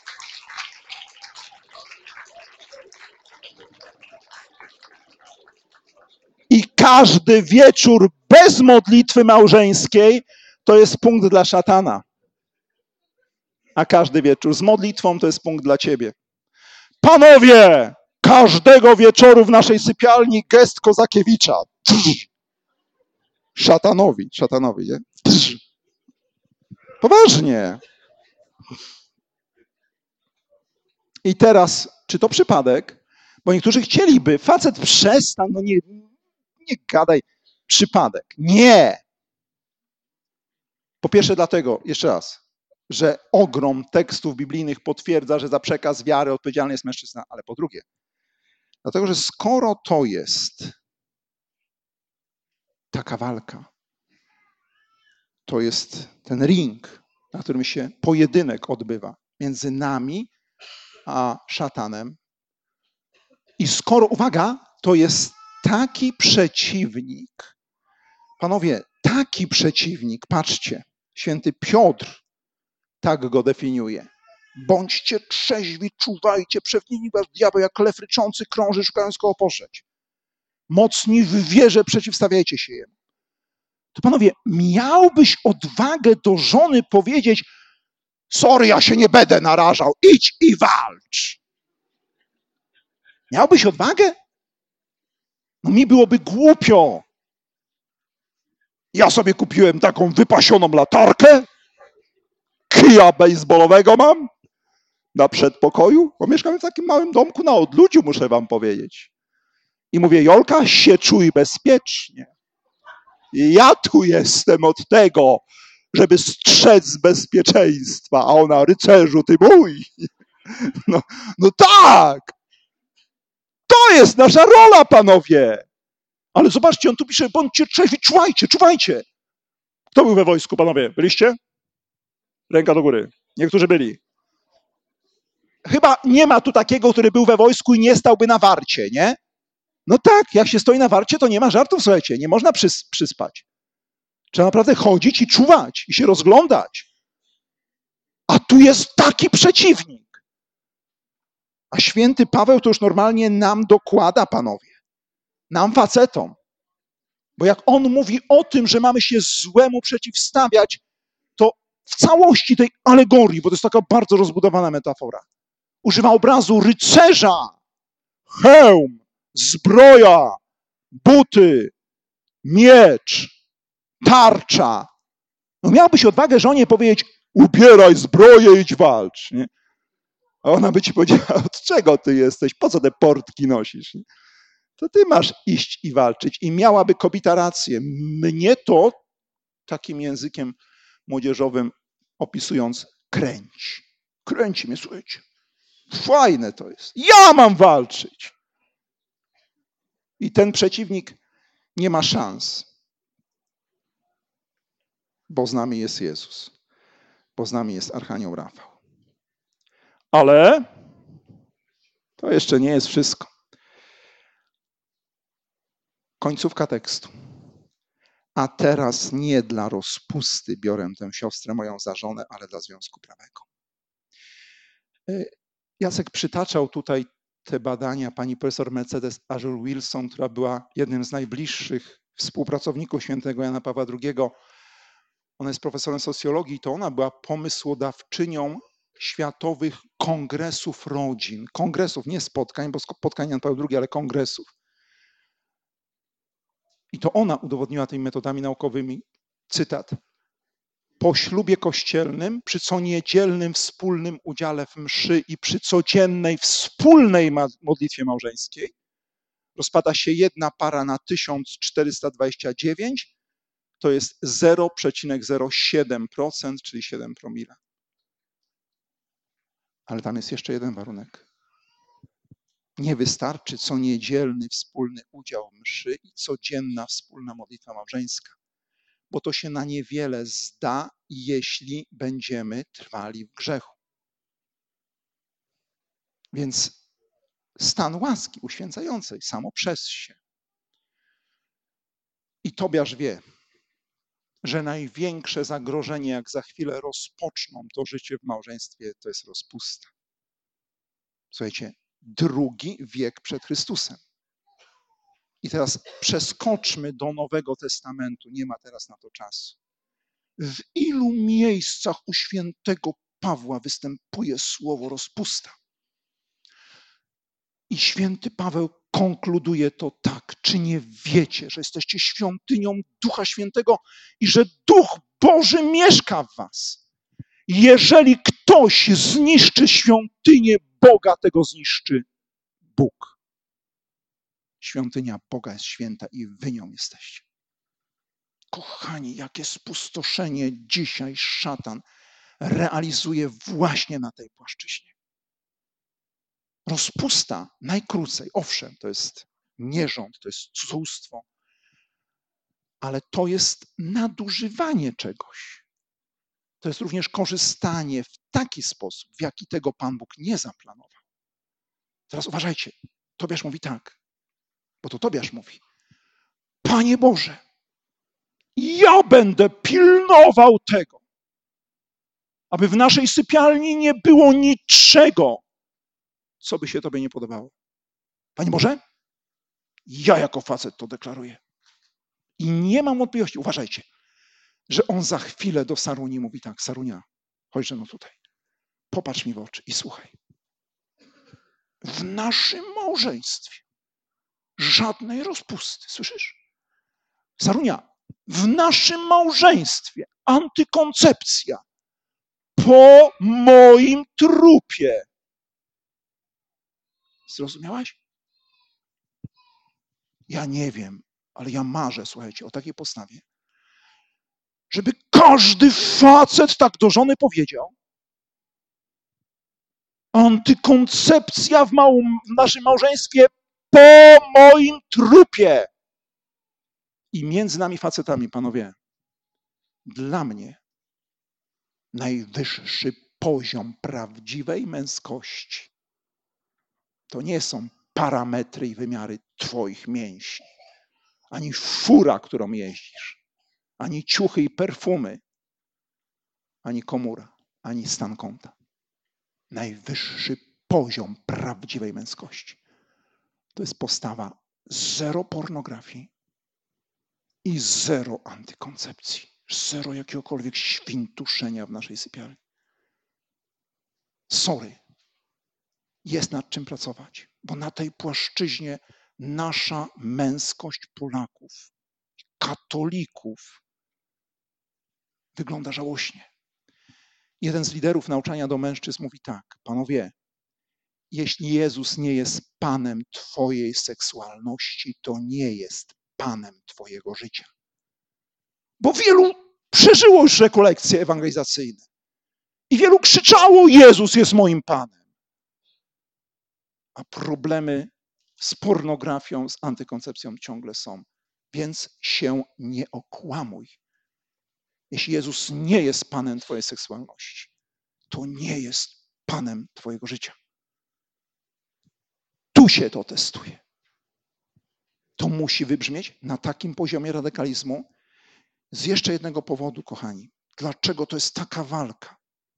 A: I każdy wieczór bez modlitwy małżeńskiej to jest punkt dla szatana. A każdy wieczór z modlitwą to jest punkt dla ciebie. Panowie, każdego wieczoru w naszej sypialni gest Kozakiewicza. Szatanowi, szatanowi, nie? Poważnie. I teraz, czy to przypadek? Bo niektórzy chcieliby, facet przestań, no nie, nie gadaj, przypadek. Nie. Po pierwsze dlatego, jeszcze raz, że ogrom tekstów biblijnych potwierdza, że za przekaz wiary odpowiedzialny jest mężczyzna, ale po drugie, dlatego, że skoro to jest taka walka, to jest ten ring, na którym się pojedynek odbywa między nami a szatanem. I skoro, uwaga, to jest taki przeciwnik, panowie, taki przeciwnik, patrzcie, święty Piotr tak go definiuje. Bądźcie trzeźwi, czuwajcie, przewnieni was diabeł, jak lew ryczący krąży, szukając kogo poszeć. Mocni w wierze, przeciwstawiajcie się jemu. To panowie, miałbyś odwagę do żony powiedzieć: sorry, ja się nie będę narażał, idź i walcz. Miałbyś odwagę? No mi byłoby głupio. Ja sobie kupiłem taką wypasioną latarkę, kija bejsbolowego mam na przedpokoju, bo mieszkamy w takim małym domku na odludziu, muszę wam powiedzieć. I mówię: Jolka, się czuj bezpiecznie. I ja tu jestem od tego, żeby strzec bezpieczeństwa, a ona: rycerzu, ty mój. No, no tak. To jest nasza rola, panowie. Ale zobaczcie, on tu pisze, bądźcie trzeźwi, czuwajcie, czuwajcie. Kto był we wojsku, panowie? Byliście? Ręka do góry. Niektórzy byli. Chyba nie ma tu takiego, który był we wojsku i nie stałby na warcie, nie? No tak, jak się stoi na warcie, to nie ma żartów, słuchajcie, nie można przys przyspać. Trzeba naprawdę chodzić i czuwać, i się rozglądać. A tu jest taki przeciwnik. A święty Paweł to już normalnie nam dokłada, panowie. Nam facetom. Bo jak on mówi o tym, że mamy się złemu przeciwstawiać, to w całości tej alegorii, bo to jest taka bardzo rozbudowana metafora, używa obrazu rycerza, hełm, zbroja, buty, miecz, tarcza. No miałbyś odwagę żonie powiedzieć, ubieraj zbroję i idź walcz. Nie? A ona by ci powiedziała, od czego ty jesteś? Po co te portki nosisz? Nie? To ty masz iść i walczyć. I miałaby kobieta rację. Mnie to, takim językiem młodzieżowym opisując, kręci. Kręci mnie, słuchajcie. Fajne to jest. Ja mam walczyć. I ten przeciwnik nie ma szans. Bo z nami jest Jezus. Bo z nami jest Archanioł Rafał. Ale to jeszcze nie jest wszystko. Końcówka tekstu. A teraz nie dla rozpusty biorę tę siostrę moją za żonę, ale dla związku prawego. Jacek przytaczał tutaj te badania pani profesor Mercedes Azur-Wilson, która była jednym z najbliższych współpracowników świętego Jana Pawła drugiego. Ona jest profesorem socjologii, to ona była pomysłodawczynią światowych kongresów rodzin. Kongresów, nie spotkań, bo spotkań Jan Paweł drugi, ale kongresów. I to ona udowodniła tymi metodami naukowymi, cytat, po ślubie kościelnym, przy co niedzielnym wspólnym udziale w mszy i przy codziennej wspólnej modlitwie małżeńskiej rozpada się jedna para na tysiąc czterysta dwadzieścia dziewięć, to jest zero przecinek zero siedem procent, czyli siedem promila. Ale tam jest jeszcze jeden warunek. Nie wystarczy co niedzielny wspólny udział w mszy i codzienna wspólna modlitwa małżeńska, bo to się na niewiele zda, jeśli będziemy trwali w grzechu. Więc stan łaski uświęcającej samo przez się. I Tobiasz wie, że największe zagrożenie, jak za chwilę rozpoczną to życie w małżeństwie, to jest rozpusta. Słuchajcie, drugi wiek przed Chrystusem. I teraz przeskoczmy do Nowego Testamentu. Nie ma teraz na to czasu. W ilu miejscach u świętego Pawła występuje słowo rozpusta? I święty Paweł konkluduje to tak. Czy nie wiecie, że jesteście świątynią Ducha Świętego i że Duch Boży mieszka w was? Jeżeli ktoś zniszczy świątynię Boga, tego zniszczy Bóg. Świątynia Boga jest święta i wy nią jesteście. Kochani, jakie spustoszenie dzisiaj szatan realizuje właśnie na tej płaszczyźnie. Rozpusta najkrócej, owszem, to jest nierząd, to jest cudzołóstwo, ale to jest nadużywanie czegoś. To jest również korzystanie w taki sposób, w jaki tego Pan Bóg nie zaplanował. Teraz uważajcie, Tobiasz mówi tak, bo to Tobiasz mówi, Panie Boże, ja będę pilnował tego, aby w naszej sypialni nie było niczego, co by się Tobie nie podobało. Panie Boże, ja jako facet to deklaruję. I nie mam wątpliwości, uważajcie, że on za chwilę do Saruni mówi tak, Sarunia, chodź no tutaj, popatrz mi w oczy i słuchaj. W naszym małżeństwie żadnej rozpusty, słyszysz? Sarunia, w naszym małżeństwie antykoncepcja po moim trupie. Zrozumiałaś? Ja nie wiem, ale ja marzę, słuchajcie, o takiej postawie, żeby każdy facet tak do żony powiedział, antykoncepcja w, mał, w naszym małżeństwie po moim trupie. I między nami facetami, panowie, dla mnie najwyższy poziom prawdziwej męskości to nie są parametry i wymiary twoich mięśni, ani fura, którą jeździsz, ani ciuchy i perfumy, ani komóra, ani stan konta. Najwyższy poziom prawdziwej męskości to jest postawa zero pornografii i zero antykoncepcji, zero jakiegokolwiek świntuszenia w naszej sypialni. Sorry, jest nad czym pracować, bo na tej płaszczyźnie nasza męskość Polaków, katolików wygląda żałośnie. Jeden z liderów nauczania do mężczyzn mówi tak: panowie, jeśli Jezus nie jest Panem twojej seksualności, to nie jest Panem twojego życia. Bo wielu przeżyło już rekolekcje ewangelizacyjne i wielu krzyczało: Jezus jest moim Panem. A problemy z pornografią, z antykoncepcją ciągle są. Więc się nie okłamuj. Jeśli Jezus nie jest Panem twojej seksualności, to nie jest Panem twojego życia. Tu się to testuje. To musi wybrzmieć na takim poziomie radykalizmu z jeszcze jednego powodu, kochani. Dlaczego to jest taka walka?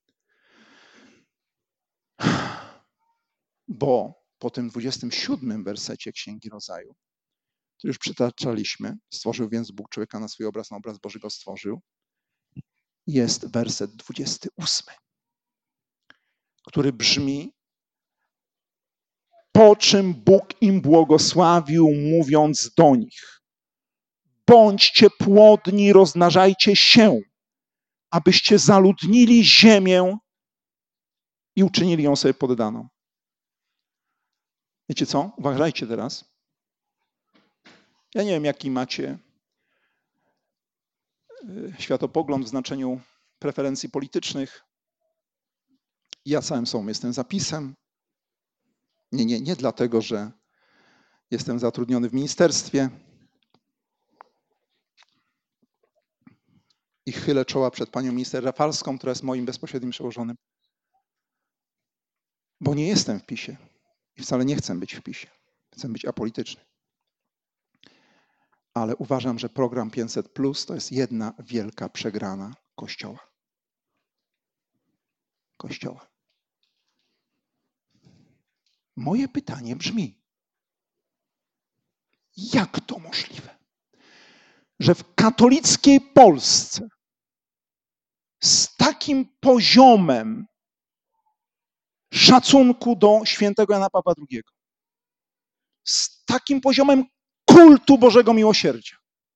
A: Bo po tym dwudziestym siódmym wersecie Księgi Rodzaju, który już przytaczaliśmy, stworzył więc Bóg człowieka na swój obraz, na obraz Boży go stworzył, jest werset dwudziesty ósmy, który brzmi: po czym Bóg im błogosławił, mówiąc do nich: bądźcie płodni, rozmnażajcie się, abyście zaludnili ziemię i uczynili ją sobie poddaną. Wiecie co? Uważajcie teraz. Ja nie wiem, jaki macie światopogląd w znaczeniu preferencji politycznych. Ja całym sobą jestem zapisem. Nie, nie, nie dlatego, że jestem zatrudniony w ministerstwie i chylę czoła przed panią minister Rafalską, która jest moim bezpośrednim przełożonym. Bo nie jestem w PiSie i wcale nie chcę być w PiSie. Chcę być apolityczny. Ale uważam, że program pięćset plus to jest jedna wielka przegrana Kościoła. Kościoła. Moje pytanie brzmi: jak to możliwe, że w katolickiej Polsce z takim poziomem szacunku do świętego Jana Pawła drugiego, z takim poziomem kultu Bożego Miłosierdzia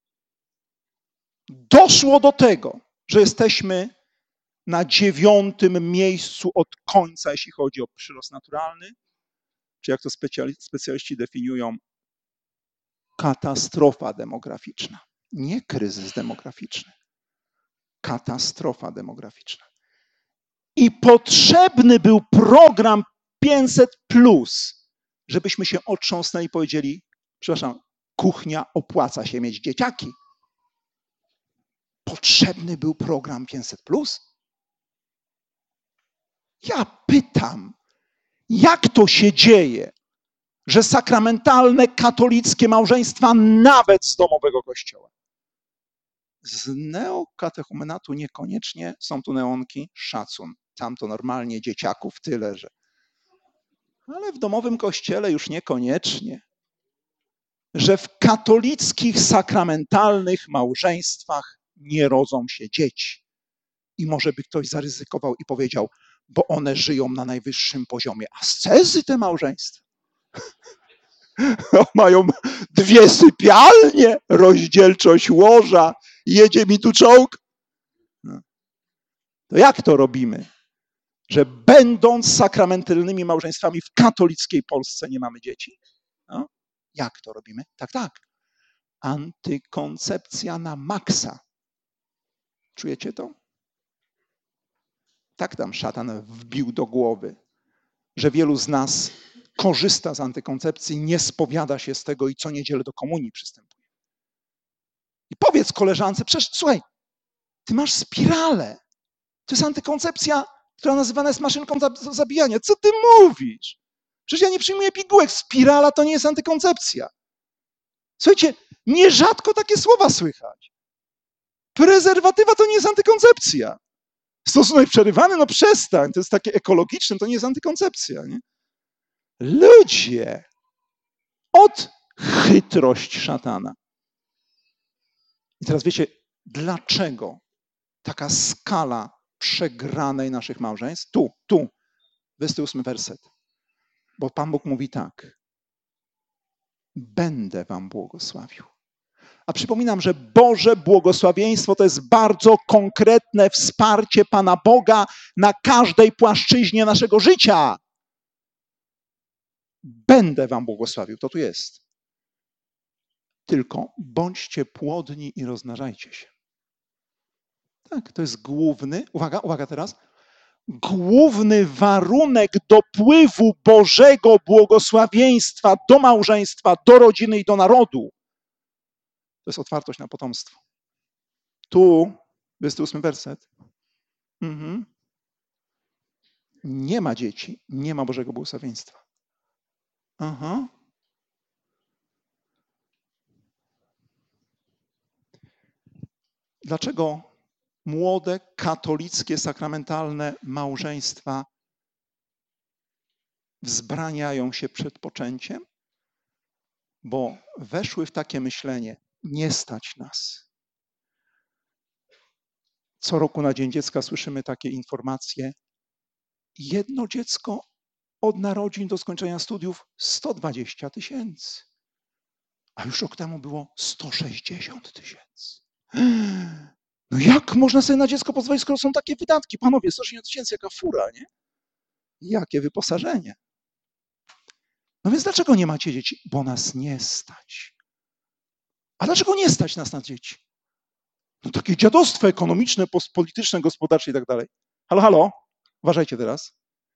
A: doszło do tego, że jesteśmy na dziewiątym miejscu od końca, jeśli chodzi o przyrost naturalny, czy jak to specjaliści definiują, katastrofa demograficzna. Nie kryzys demograficzny. Katastrofa demograficzna. I potrzebny był program pięćset plus, żebyśmy się otrząsnęli i powiedzieli: przepraszam, kuchnia opłaca się mieć dzieciaki. Potrzebny był program pięćset plus? Ja pytam, jak to się dzieje, że sakramentalne katolickie małżeństwa, nawet z domowego kościoła, z neokatechumenatu niekoniecznie, są tu neonki, szacun. Tam to normalnie dzieciaków tyle, że... Ale w domowym kościele już niekoniecznie. Że w katolickich sakramentalnych małżeństwach nie rodzą się dzieci. I może by ktoś zaryzykował i powiedział: bo one żyją na najwyższym poziomie ascezy, te małżeństwa. Mają dwie sypialnie, rozdzielczość łoża, jedzie mi tu czołg. No. To jak to robimy, że będąc sakramentalnymi małżeństwami w katolickiej Polsce nie mamy dzieci? No. Jak to robimy? Tak, tak. Antykoncepcja na maksa. Czujecie to? Tak tam szatan wbił do głowy że wielu z nas korzysta z antykoncepcji, nie spowiada się z tego i co niedzielę do komunii przystępuje. I powiedz koleżance, przecież słuchaj, ty masz spiralę. To jest antykoncepcja, która nazywana jest maszynką zabijania. Co ty mówisz? Przecież ja nie przyjmuję pigułek. Spirala to nie jest antykoncepcja. Słuchajcie, nierzadko takie słowa słychać. Prezerwatywa to nie jest antykoncepcja. Stosunek przerywany, no przestań, to jest takie ekologiczne, to nie jest antykoncepcja. Nie? Ludzie, od chytrość szatana. I teraz wiecie, dlaczego taka skala przegranej naszych małżeństw? Tu, tu, dwudziesty ósmy werset. Bo Pan Bóg mówi tak. Będę wam błogosławił. A przypominam, że Boże błogosławieństwo to jest bardzo konkretne wsparcie Pana Boga na każdej płaszczyźnie naszego życia. Będę wam błogosławił, to tu jest. Tylko bądźcie płodni i rozmnażajcie się. Tak, to jest główny, uwaga, uwaga teraz, główny warunek dopływu Bożego błogosławieństwa do małżeństwa, do rodziny i do narodu. To jest otwartość na potomstwo. Tu, dwudziesty ósmy werset. Mhm. Nie ma dzieci, nie ma Bożego błogosławieństwa. Aha. Dlaczego młode, katolickie, sakramentalne małżeństwa wzbraniają się przed poczęciem? Bo weszły w takie myślenie, nie stać nas. Co roku na Dzień Dziecka słyszymy takie informacje. Jedno dziecko od narodzin do skończenia studiów sto dwadzieścia tysięcy. A już rok temu było sto sześćdziesiąt tysięcy. No jak można sobie na dziecko pozwolić, skoro są takie wydatki? Panowie, sto sześćdziesiąt tysięcy, jaka fura, nie? Jakie wyposażenie. No więc dlaczego nie macie dzieci? Bo nas nie stać. A dlaczego nie stać nas na dzieci? No takie dziadostwo ekonomiczne, polityczne, gospodarcze i tak dalej. Halo, halo, uważajcie teraz.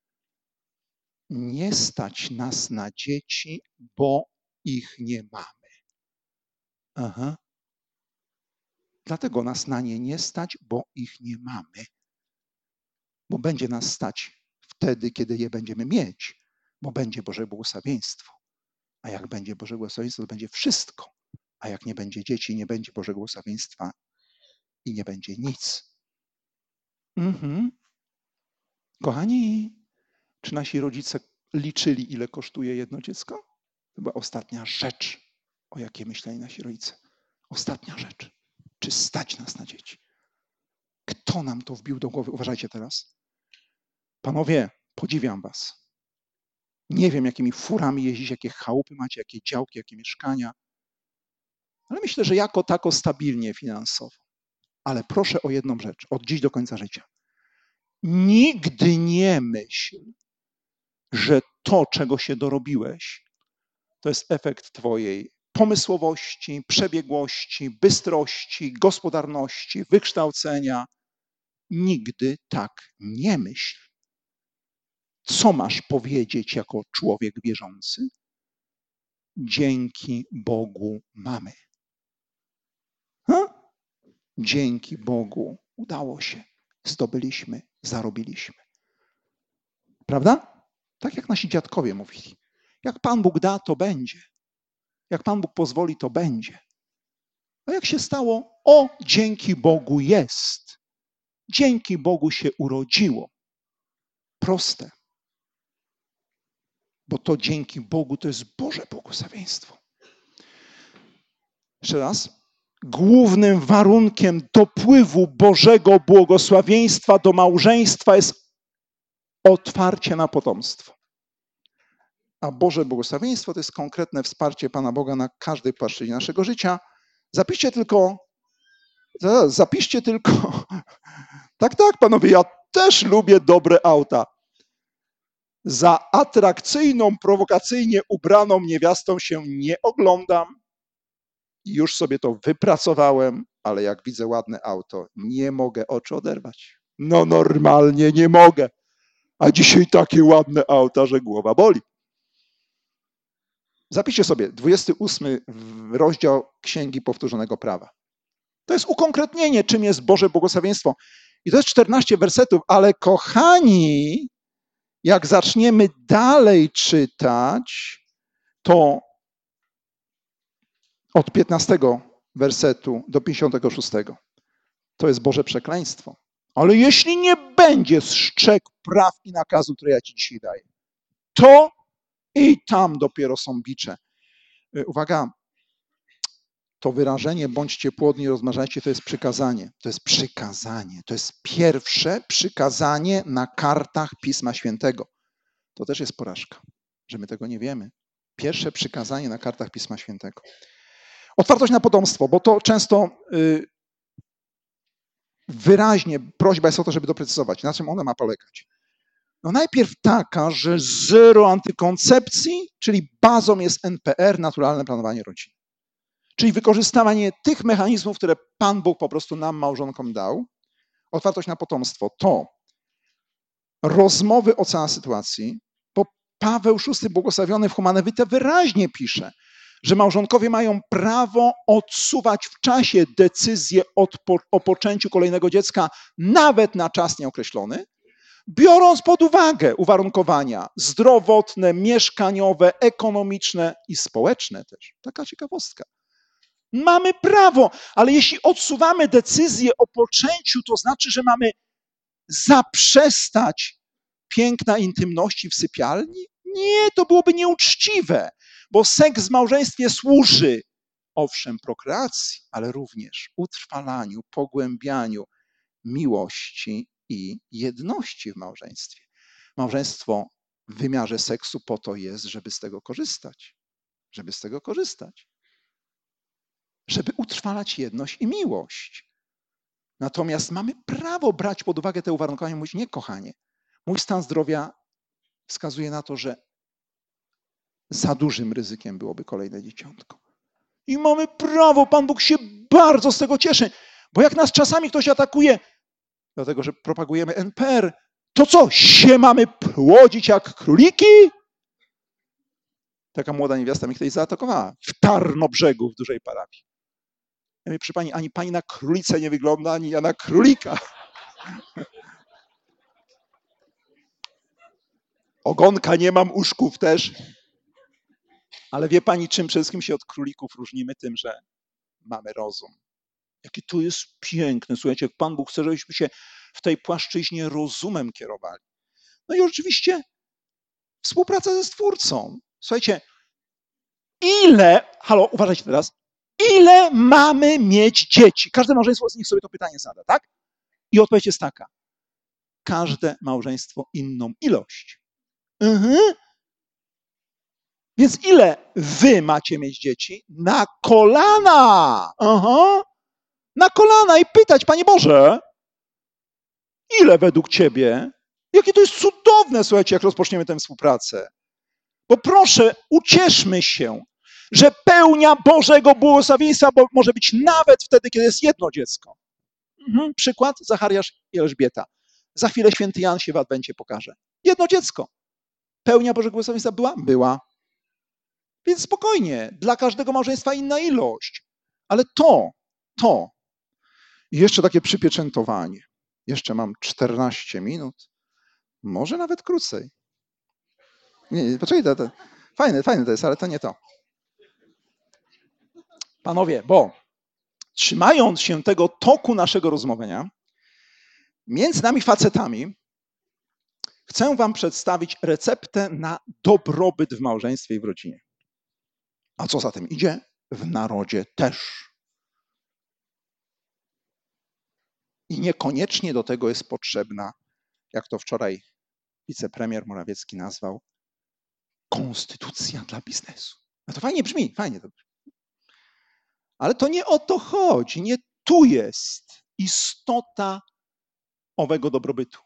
A: Nie stać nas na dzieci, bo ich nie mamy. Aha. Dlatego nas na nie nie stać, bo ich nie mamy. Bo będzie nas stać wtedy, kiedy je będziemy mieć, bo będzie Boże błogosławieństwo. A jak będzie Boże błogosławieństwo, to będzie wszystko. A jak nie będzie dzieci, nie będzie Bożego błogosławieństwa i nie będzie nic. Mhm. Kochani, czy nasi rodzice liczyli, ile kosztuje jedno dziecko? To była ostatnia rzecz, o jakiej myśleli nasi rodzice. Ostatnia rzecz. Czy stać nas na dzieci? Kto nam to wbił do głowy? Uważajcie teraz. Panowie, podziwiam was. Nie wiem, jakimi furami jeździć, jakie chałupy macie, jakie działki, jakie mieszkania. Ale myślę, że jako tako stabilnie finansowo. Ale proszę o jedną rzecz, od dziś do końca życia. Nigdy nie myśl, że to, czego się dorobiłeś, to jest efekt twojej pomysłowości, przebiegłości, bystrości, gospodarności, wykształcenia. Nigdy tak nie myśl. Co masz powiedzieć jako człowiek wierzący? Dzięki Bogu mamy. Ha? Dzięki Bogu udało się. Zdobyliśmy, zarobiliśmy. Prawda? Tak jak nasi dziadkowie mówili. Jak Pan Bóg da, to będzie. Jak Pan Bóg pozwoli, to będzie. A jak się stało? O, dzięki Bogu jest. Dzięki Bogu się urodziło. Proste. Bo to dzięki Bogu to jest Boże błogosławieństwo. Jeszcze raz. Głównym warunkiem dopływu Bożego błogosławieństwa do małżeństwa jest otwarcie na potomstwo. A Boże błogosławieństwo to jest konkretne wsparcie Pana Boga na każdej płaszczyźnie naszego życia. Zapiszcie tylko, zapiszcie tylko, tak, tak, panowie, ja też lubię dobre auta. Za atrakcyjną, prowokacyjnie ubraną niewiastą się nie oglądam. Już sobie to wypracowałem, ale jak widzę ładne auto, nie mogę oczu oderwać. No normalnie nie mogę. A dzisiaj takie ładne auta, że głowa boli. Zapiszcie sobie dwudziesty ósmy rozdział Księgi Powtórzonego Prawa. To jest ukonkretnienie, czym jest Boże błogosławieństwo. I to jest czternaście wersetów, ale kochani, jak zaczniemy dalej czytać, to od piętnastego wersetu do pięćdziesiątego szóstego. To jest Boże przekleństwo. Ale jeśli nie będzie strzegł praw i nakazu, które ja ci dzisiaj daję, to i tam dopiero są bicze. Uwaga, to wyrażenie bądźcie płodni, rozmnażajcie, to jest przykazanie. To jest przykazanie. To jest pierwsze przykazanie na kartach Pisma Świętego. To też jest porażka, że my tego nie wiemy. Pierwsze przykazanie na kartach Pisma Świętego. Otwartość na potomstwo, bo to często y, wyraźnie prośba jest o to, żeby doprecyzować, na czym ona ma polegać. No najpierw taka, że zero antykoncepcji, czyli bazą jest N P R, naturalne planowanie rodziny. Czyli wykorzystywanie tych mechanizmów, które Pan Bóg po prostu nam, małżonkom, dał. Otwartość na potomstwo to rozmowy o całej sytuacji, bo Paweł szósty błogosławiony w Humane Vitae wyraźnie pisze, że małżonkowie mają prawo odsuwać w czasie decyzję o poczęciu kolejnego dziecka nawet na czas nieokreślony, biorąc pod uwagę uwarunkowania zdrowotne, mieszkaniowe, ekonomiczne i społeczne też. Taka ciekawostka. Mamy prawo, ale jeśli odsuwamy decyzję o poczęciu, to znaczy, że mamy zaprzestać piękna intymności w sypialni? Nie, to byłoby nieuczciwe, bo seks w małżeństwie służy, owszem, prokreacji, ale również utrwalaniu, pogłębianiu miłości i jedności w małżeństwie. Małżeństwo w wymiarze seksu po to jest, żeby z tego korzystać. Żeby z tego korzystać. Żeby utrwalać jedność i miłość. Natomiast mamy prawo brać pod uwagę te uwarunkowania i mówić, nie kochanie, mój stan zdrowia wskazuje na to, że za dużym ryzykiem byłoby kolejne dzieciątko. I mamy prawo, Pan Bóg się bardzo z tego cieszy, bo jak nas czasami ktoś atakuje, dlatego że propagujemy N P R, to co, się mamy płodzić jak króliki? Taka młoda niewiasta mnie kiedyś zaatakowała w Tarnobrzegu w dużej parafii. Ja mówię, przy pani, ani pani na królicę nie wygląda, ani ja na królika. Ogonka nie mam, uszków też. Ale wie pani, czym przede wszystkim się od królików różnimy? Tym, że mamy rozum. Jakie to jest piękne. Słuchajcie, jak Pan Bóg chce, żebyśmy się w tej płaszczyźnie rozumem kierowali. No i oczywiście współpraca ze Stwórcą. Słuchajcie, ile, halo, uważajcie teraz, ile mamy mieć dzieci? Każde małżeństwo z nich sobie to pytanie zada, tak? I odpowiedź jest taka. Każde małżeństwo inną ilość. Mhm. Więc ile wy macie mieć dzieci? Na kolana! Aha. Na kolana i pytać, Panie Boże, ile według Ciebie? Jakie to jest cudowne, słuchajcie, jak rozpoczniemy tę współpracę. Bo proszę, ucieszmy się, że pełnia Bożego błogosławieństwa może być nawet wtedy, kiedy jest jedno dziecko. Mhm. Przykład, Zachariasz i Elżbieta. Za chwilę święty Jan się w Adwencie pokaże. Jedno dziecko. Pełnia Bożego błogosławieństwa była? Była. Więc spokojnie, dla każdego małżeństwa inna ilość. Ale to, to, i jeszcze takie przypieczętowanie. Jeszcze mam czternaście minut, może nawet krócej. Nie, nie poczekaj, to, to, fajne, fajne to jest, ale to nie to. Panowie, bo trzymając się tego toku naszego rozmawiania, między nami facetami, chcę wam przedstawić receptę na dobrobyt w małżeństwie i w rodzinie. A co za tym idzie? W narodzie też. I niekoniecznie do tego jest potrzebna, jak to wczoraj wicepremier Morawiecki nazwał, konstytucja dla biznesu. No to fajnie brzmi, fajnie to brzmi. Ale to nie o to chodzi. Nie tu jest istota owego dobrobytu.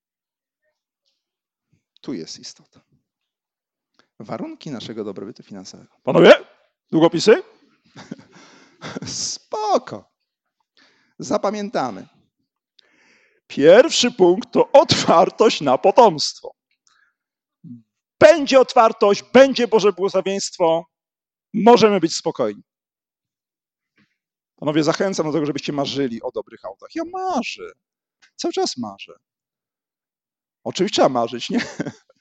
A: Tu jest istota. Warunki naszego dobrobytu finansowego. Panowie, długopisy? Spoko. Zapamiętamy. Pierwszy punkt to otwartość na potomstwo. Będzie otwartość, będzie Boże błogosławieństwo, możemy być spokojni. Panowie, zachęcam do tego, żebyście marzyli o dobrych autach. Ja marzę. Cały czas marzę. Oczywiście trzeba marzyć, nie?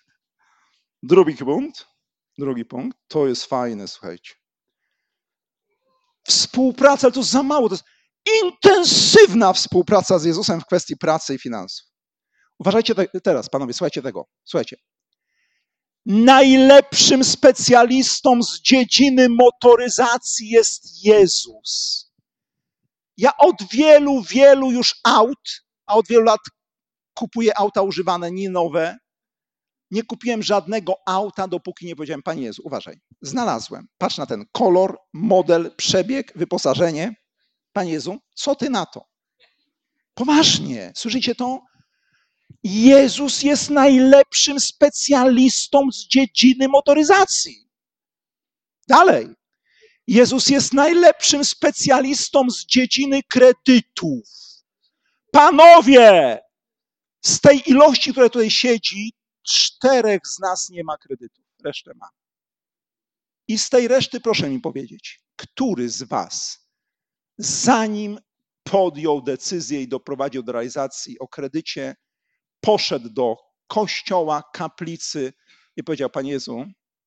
A: Drugi punkt, drugi punkt, to jest fajne, słuchajcie. Współpraca, ale to za mało, to jest intensywna współpraca z Jezusem w kwestii pracy i finansów. Uważajcie te, teraz, panowie, słuchajcie tego, słuchajcie. Najlepszym specjalistą z dziedziny motoryzacji jest Jezus. Ja od wielu, wielu już aut, a od wielu lat kupuję auta używane, nie nowe. Nie kupiłem żadnego auta, dopóki nie powiedziałem, Panie Jezu, uważaj, znalazłem. Patrz na ten kolor, model, przebieg, wyposażenie. Panie Jezu, co ty na to? Poważnie, słyszycie to? Jezus jest najlepszym specjalistą z dziedziny motoryzacji. Dalej. Jezus jest najlepszym specjalistą z dziedziny kredytów. Panowie, z tej ilości, która tutaj siedzi, czterech z nas nie ma kredytów, resztę ma. I z tej reszty proszę mi powiedzieć, który z was, zanim podjął decyzję i doprowadził do realizacji o kredycie, poszedł do kościoła, kaplicy i powiedział, Panie Jezu,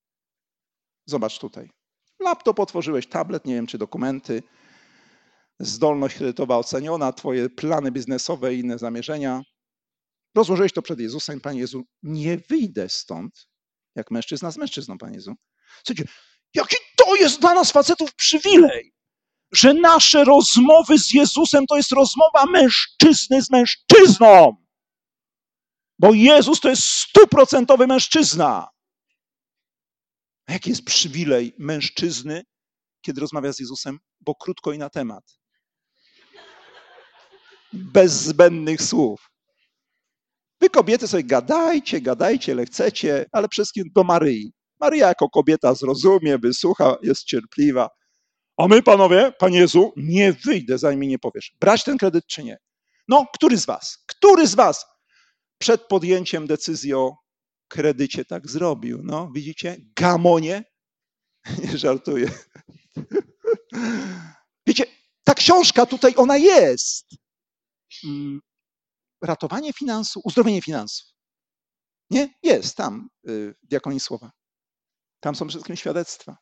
A: zobacz tutaj, laptop otworzyłeś, tablet, nie wiem czy dokumenty, zdolność kredytowa oceniona, twoje plany biznesowe i inne zamierzenia. Rozłożyłeś to przed Jezusem, Panie Jezu, nie wyjdę stąd, jak mężczyzna z mężczyzną, Panie Jezu. Słuchajcie, jaki to jest dla nas facetów przywilej, że nasze rozmowy z Jezusem to jest rozmowa mężczyzny z mężczyzną. Bo Jezus to jest stuprocentowy mężczyzna. A jaki jest przywilej mężczyzny, kiedy rozmawia z Jezusem? Bo krótko i na temat. Bez zbędnych słów. Wy kobiety sobie gadajcie, gadajcie, ile chcecie, ale przede wszystkim do Maryi. Maryja jako kobieta zrozumie, wysłucha, jest cierpliwa. A my, panowie, Panie Jezu, nie wyjdę, zanim mi nie powiesz. Brać ten kredyt czy nie? No, który z was? Który z was przed podjęciem decyzji o kredycie tak zrobił? No, widzicie? Gamonie? Nie żartuję. Wiecie, ta książka tutaj, ona jest. Ratowanie finansów, uzdrowienie finansów. Nie? Jest tam w Diakonii Słowa. Tam są wszystkim świadectwa.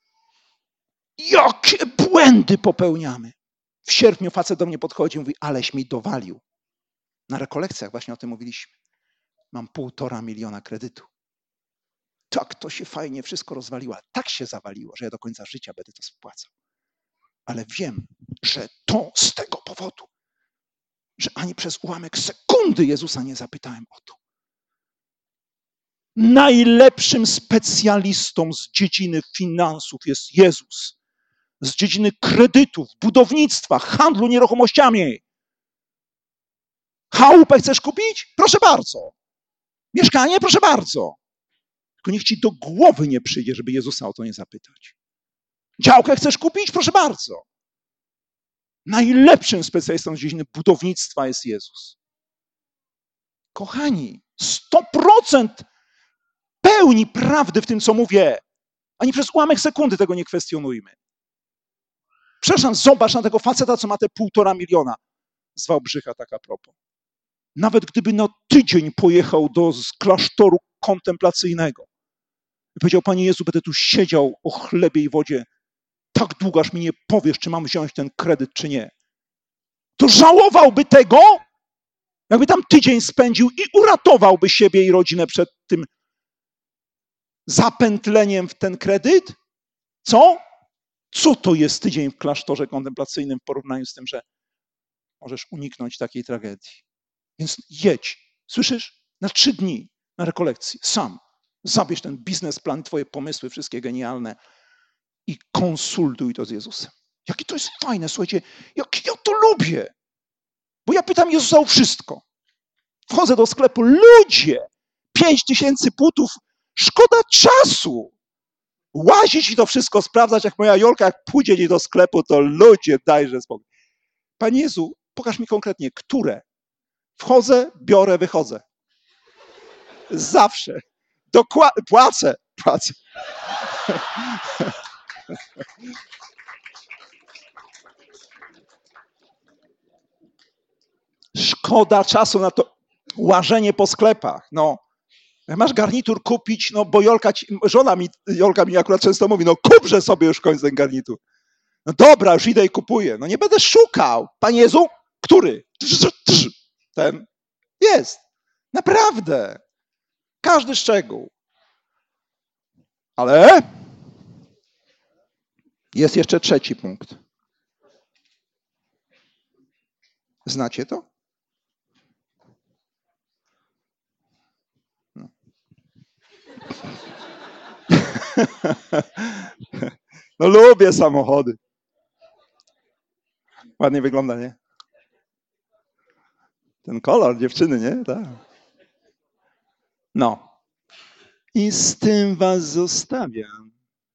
A: Jakie błędy popełniamy. W sierpniu facet do mnie podchodzi i mówi, aleś mi dowalił. Na rekolekcjach właśnie o tym mówiliśmy. Mam półtora miliona kredytu. Tak to się fajnie wszystko rozwaliło. Tak się zawaliło, że ja do końca życia będę to spłacał. Ale wiem, że to z tego powodu, że ani przez ułamek sekundy Jezusa nie zapytałem o to. Najlepszym specjalistą z dziedziny finansów jest Jezus. Z dziedziny kredytów, budownictwa, handlu nieruchomościami. Chałupę chcesz kupić? Proszę bardzo. Mieszkanie? Proszę bardzo. Tylko niech ci do głowy nie przyjdzie, żeby Jezusa o to nie zapytać. Działkę chcesz kupić? Proszę bardzo. Najlepszym specjalistą z dziedziny budownictwa jest Jezus. Kochani, sto procent pełni prawdy w tym, co mówię. Ani przez ułamek sekundy tego nie kwestionujmy. Przepraszam, zobacz na tego faceta, co ma te półtora miliona z Wałbrzycha, tak a propos. Nawet gdyby na tydzień pojechał do klasztoru kontemplacyjnego i powiedział, Panie Jezu, będę tu siedział o chlebie i wodzie tak długo, aż mi nie powiesz, czy mam wziąć ten kredyt, czy nie. To żałowałby tego, jakby tam tydzień spędził i uratowałby siebie i rodzinę przed tym zapętleniem w ten kredyt? Co? Co to jest tydzień w klasztorze kontemplacyjnym w porównaniu z tym, że możesz uniknąć takiej tragedii? Więc jedź, słyszysz? Na trzy dni na rekolekcję, sam. Zabierz ten biznesplan, twoje pomysły, wszystkie genialne i konsultuj to z Jezusem. Jakie to jest fajne, słuchajcie, jak ja to lubię. Bo ja pytam Jezusa o wszystko. Wchodzę do sklepu, ludzie, pięć tysięcy putów, szkoda czasu. Łazić i to wszystko sprawdzać, jak moja Jolka, jak pójdzie gdzieś do sklepu, to ludzie, dajże spokój. Panie Jezu, pokaż mi konkretnie, które? Wchodzę, biorę, wychodzę. Zawsze. Dokładnie. Płacę. Płacę. Szkoda czasu na to łażenie po sklepach. No, jak masz garnitur kupić, no bo Jolka, ci, żona mi, Jolka mi akurat często mówi, no kupże sobie już w końcu ten garnitur. No dobra, już idę i kupuję. No nie będę szukał. Panie Jezu, który? Ten jest. Naprawdę. Każdy szczegół. Ale jest jeszcze trzeci punkt. Znacie to? No. No lubię samochody. Ładnie wygląda, nie? Ten kolor dziewczyny, nie? Tak. No. I z tym was zostawiam.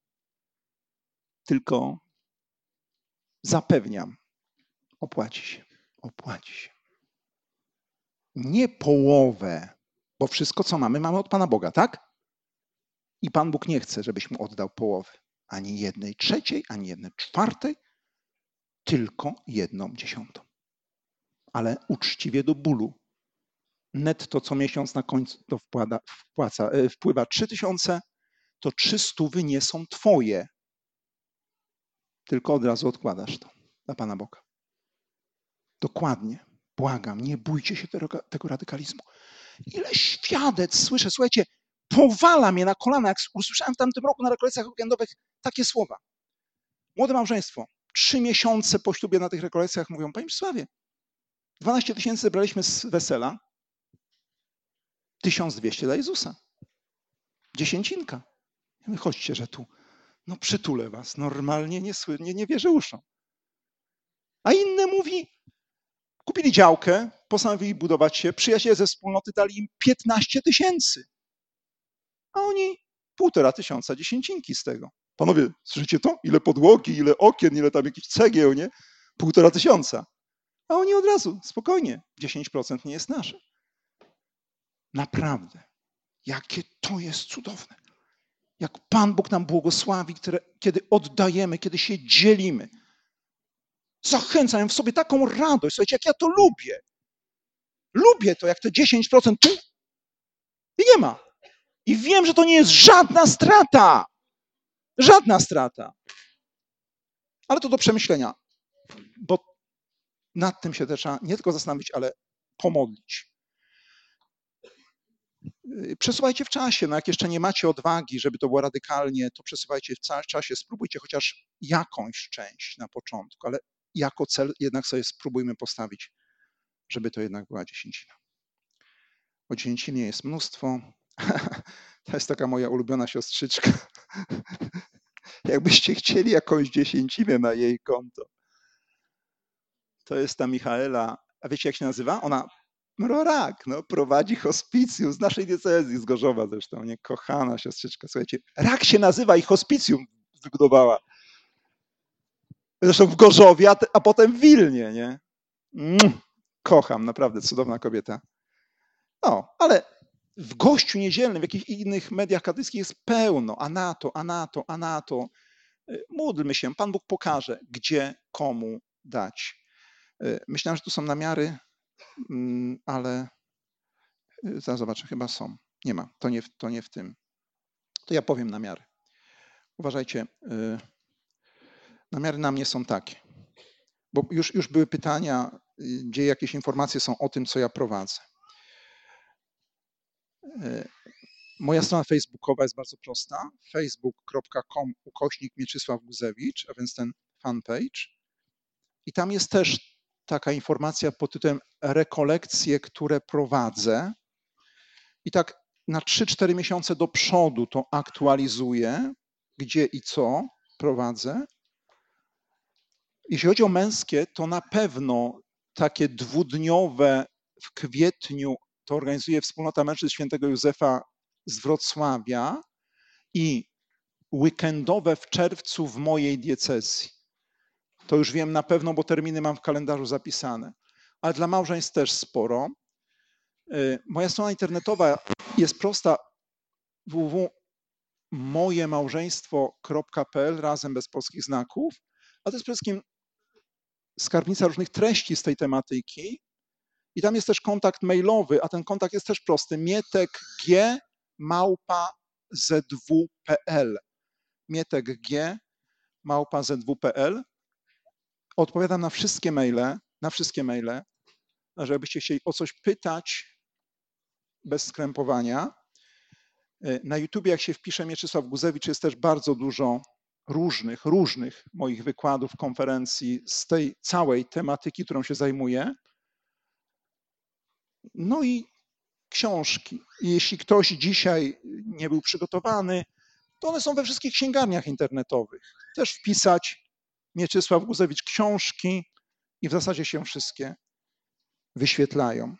A: Tylko zapewniam, opłaci się. Opłaci się. Nie połowę, bo wszystko, co mamy, mamy od Pana Boga, tak? I Pan Bóg nie chce, żebyś mu oddał połowy. Ani jednej trzeciej, ani jednej czwartej, tylko jedną dziesiątą. Ale uczciwie do bólu. Netto co miesiąc na końcu to wpłada, wpłaca, wpływa trzy tysiące, to trzy stówy nie są twoje. Tylko od razu odkładasz to dla Pana Boga. Dokładnie. Błagam, nie bójcie się tego, tego radykalizmu. Ile świadectw słyszę, słuchajcie, powala mnie na kolana, jak usłyszałem w tamtym roku na rekolekcjach weekendowych takie słowa. Młode małżeństwo, trzy miesiące po ślubie na tych rekolekcjach mówią, Panie Przysławie, dwanaście tysięcy zebraliśmy z wesela, tysiąc dwieście dla Jezusa. Dziesięcinka. Chodźcie, że tu, no przytulę was, normalnie nie, nie, nie wierzę uszom. A inny mówi, kupili działkę, postanowili budować się, przyjaciele ze wspólnoty dali im piętnaście tysięcy. A oni półtora tysiąca dziesięcinki z tego. Panowie, słyszycie to? Ile podłogi, ile okien, ile tam jakichś cegieł, nie? Półtora tysiąca. A oni od razu, spokojnie, dziesięć procent nie jest nasze. Naprawdę. Jakie to jest cudowne. Jak Pan Bóg nam błogosławi, które, kiedy oddajemy, kiedy się dzielimy. Zachęcam w sobie taką radość. Słuchajcie, jak ja to lubię. Lubię to, jak te dziesięć procent tu i nie ma. I wiem, że to nie jest żadna strata. Żadna strata. Ale to do przemyślenia. Bo nad tym się też trzeba nie tylko zastanowić, ale pomodlić. Przesuwajcie w czasie. No jak jeszcze nie macie odwagi, żeby to było radykalnie, to przesuwajcie w czasie. Spróbujcie chociaż jakąś część na początku, ale jako cel jednak sobie spróbujmy postawić, żeby to jednak była dziesięcina. O dziesięcinie jest mnóstwo. To jest taka moja ulubiona siostrzyczka. Jakbyście chcieli jakąś dziesięcinę na jej konto. To jest ta Michaela. A wiecie, jak się nazywa? Ona Mrorak, no, prowadzi hospicjum z naszej diecezji, z Gorzowa zresztą, nie? Kochana siostrzyczka. Słuchajcie, Rak się nazywa i hospicjum wybudowała. Zresztą w Gorzowie, a, te, a potem w Wilnie, nie? Mm, kocham, naprawdę cudowna kobieta. No, ale w Gościu Niedzielnym, w jakichś innych mediach katolickich jest pełno, a na to, a na to, a na to. Módlmy się, Pan Bóg pokaże, gdzie komu dać. Myślałem, że tu są namiary, ale zaraz zobaczę, chyba są. Nie ma, to nie, to nie w tym. To ja powiem namiary. Uważajcie, namiary na mnie są takie, bo już, już były pytania, gdzie jakieś informacje są o tym, co ja prowadzę. Moja strona facebookowa jest bardzo prosta. facebook kropka com ukośnik Mieczysław Guzewicz, a więc ten fanpage. I tam jest też taka informacja pod tytułem rekolekcje, które prowadzę. I tak na trzy cztery miesiące do przodu to aktualizuję, gdzie i co prowadzę. Jeśli chodzi o męskie, to na pewno takie dwudniowe w kwietniu to organizuje Wspólnota Mężczyzn Świętego Józefa z Wrocławia i weekendowe w czerwcu w mojej diecezji. To już wiem na pewno, bo terminy mam w kalendarzu zapisane. Ale dla małżeństw też sporo. Moja strona internetowa jest prosta: w w w kropka moje małżeństwo kropka p l, razem bez polskich znaków, a to jest przede wszystkim skarbnica różnych treści z tej tematyki i tam jest też kontakt mailowy, a ten kontakt jest też prosty: mietek g małpa z w kropka p l. mietek g małpa z w kropka p l. Odpowiadam na wszystkie maile, na wszystkie maile, że jakbyście chcieli o coś pytać bez skrępowania. Na YouTubie, jak się wpisze Mieczysław Guzewicz, jest też bardzo dużo różnych, różnych moich wykładów, konferencji z tej całej tematyki, którą się zajmuję. No i książki. Jeśli ktoś dzisiaj nie był przygotowany, to one są we wszystkich księgarniach internetowych. Też wpisać Mieczysław Guzewicz książki i w zasadzie się wszystkie wyświetlają.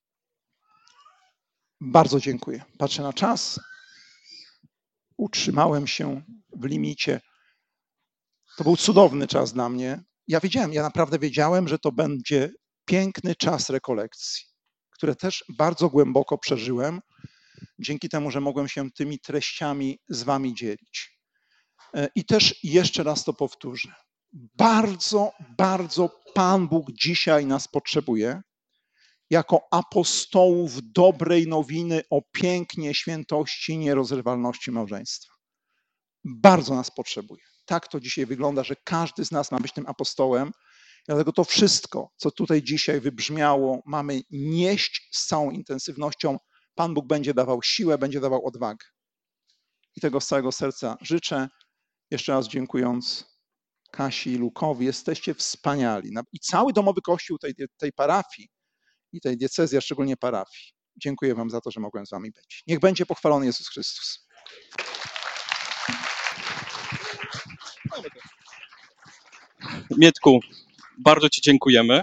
A: Bardzo dziękuję. Patrzę na czas. Utrzymałem się w limicie. To był cudowny czas dla mnie. Ja wiedziałem, ja naprawdę wiedziałem, że to będzie piękny czas rekolekcji, które też bardzo głęboko przeżyłem, dzięki temu, że mogłem się tymi treściami z wami dzielić. I też jeszcze raz to powtórzę. Bardzo, bardzo Pan Bóg dzisiaj nas potrzebuje jako apostołów dobrej nowiny o pięknie, świętości i nierozerwalności małżeństwa. Bardzo nas potrzebuje. Tak to dzisiaj wygląda, że każdy z nas ma być tym apostołem. Dlatego to wszystko, co tutaj dzisiaj wybrzmiało, mamy nieść z całą intensywnością. Pan Bóg będzie dawał siłę, będzie dawał odwagę. I tego z całego serca życzę. Jeszcze raz dziękując Kasi i Lukowi, jesteście wspaniali. I cały domowy kościół tej, tej parafii i tej diecezji, a szczególnie parafii. Dziękuję wam za to, że mogłem z wami być. Niech będzie pochwalony Jezus Chrystus.
B: Mietku, bardzo ci dziękujemy.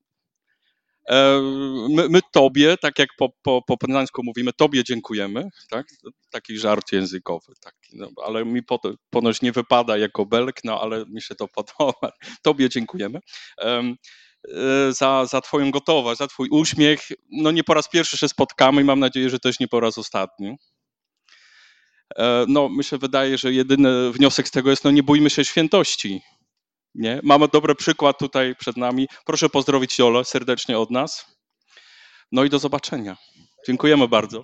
B: My, my tobie, tak jak po, po, po poznańsku mówimy, tobie dziękujemy, tak? Taki żart językowy, taki, no, ale mi po, ponoć nie wypada jako belk, no ale mi się to podoba. Tobie dziękujemy um, za, za twoją gotowość, za twój uśmiech. No nie po raz pierwszy się spotkamy i mam nadzieję, że też nie po raz ostatni. No mi się wydaje, że jedyny wniosek z tego jest, no nie bójmy się świętości. Nie? Mamy dobry przykład tutaj przed nami. Proszę pozdrowić Jolę serdecznie od nas. No i do zobaczenia. Dziękujemy bardzo.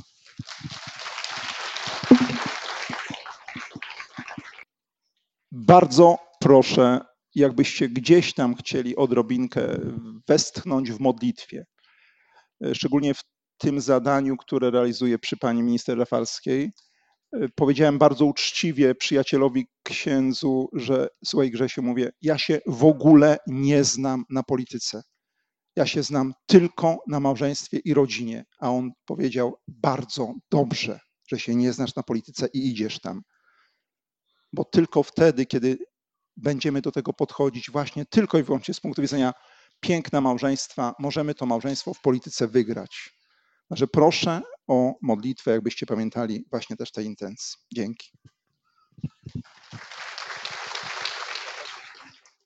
A: Bardzo proszę, jakbyście gdzieś tam chcieli odrobinkę westchnąć w modlitwie, szczególnie w tym zadaniu, które realizuję przy pani minister Rafalskiej. Powiedziałem bardzo uczciwie przyjacielowi księdzu, że słuchaj Grzesiu, mówię, ja się w ogóle nie znam na polityce. Ja się znam tylko na małżeństwie i rodzinie. A on powiedział, bardzo dobrze, że się nie znasz na polityce i idziesz tam. Bo tylko wtedy, kiedy będziemy do tego podchodzić właśnie tylko i wyłącznie z punktu widzenia piękna małżeństwa, możemy to małżeństwo w polityce wygrać. Także proszę o modlitwę, jakbyście pamiętali właśnie też tej intencji. Dzięki.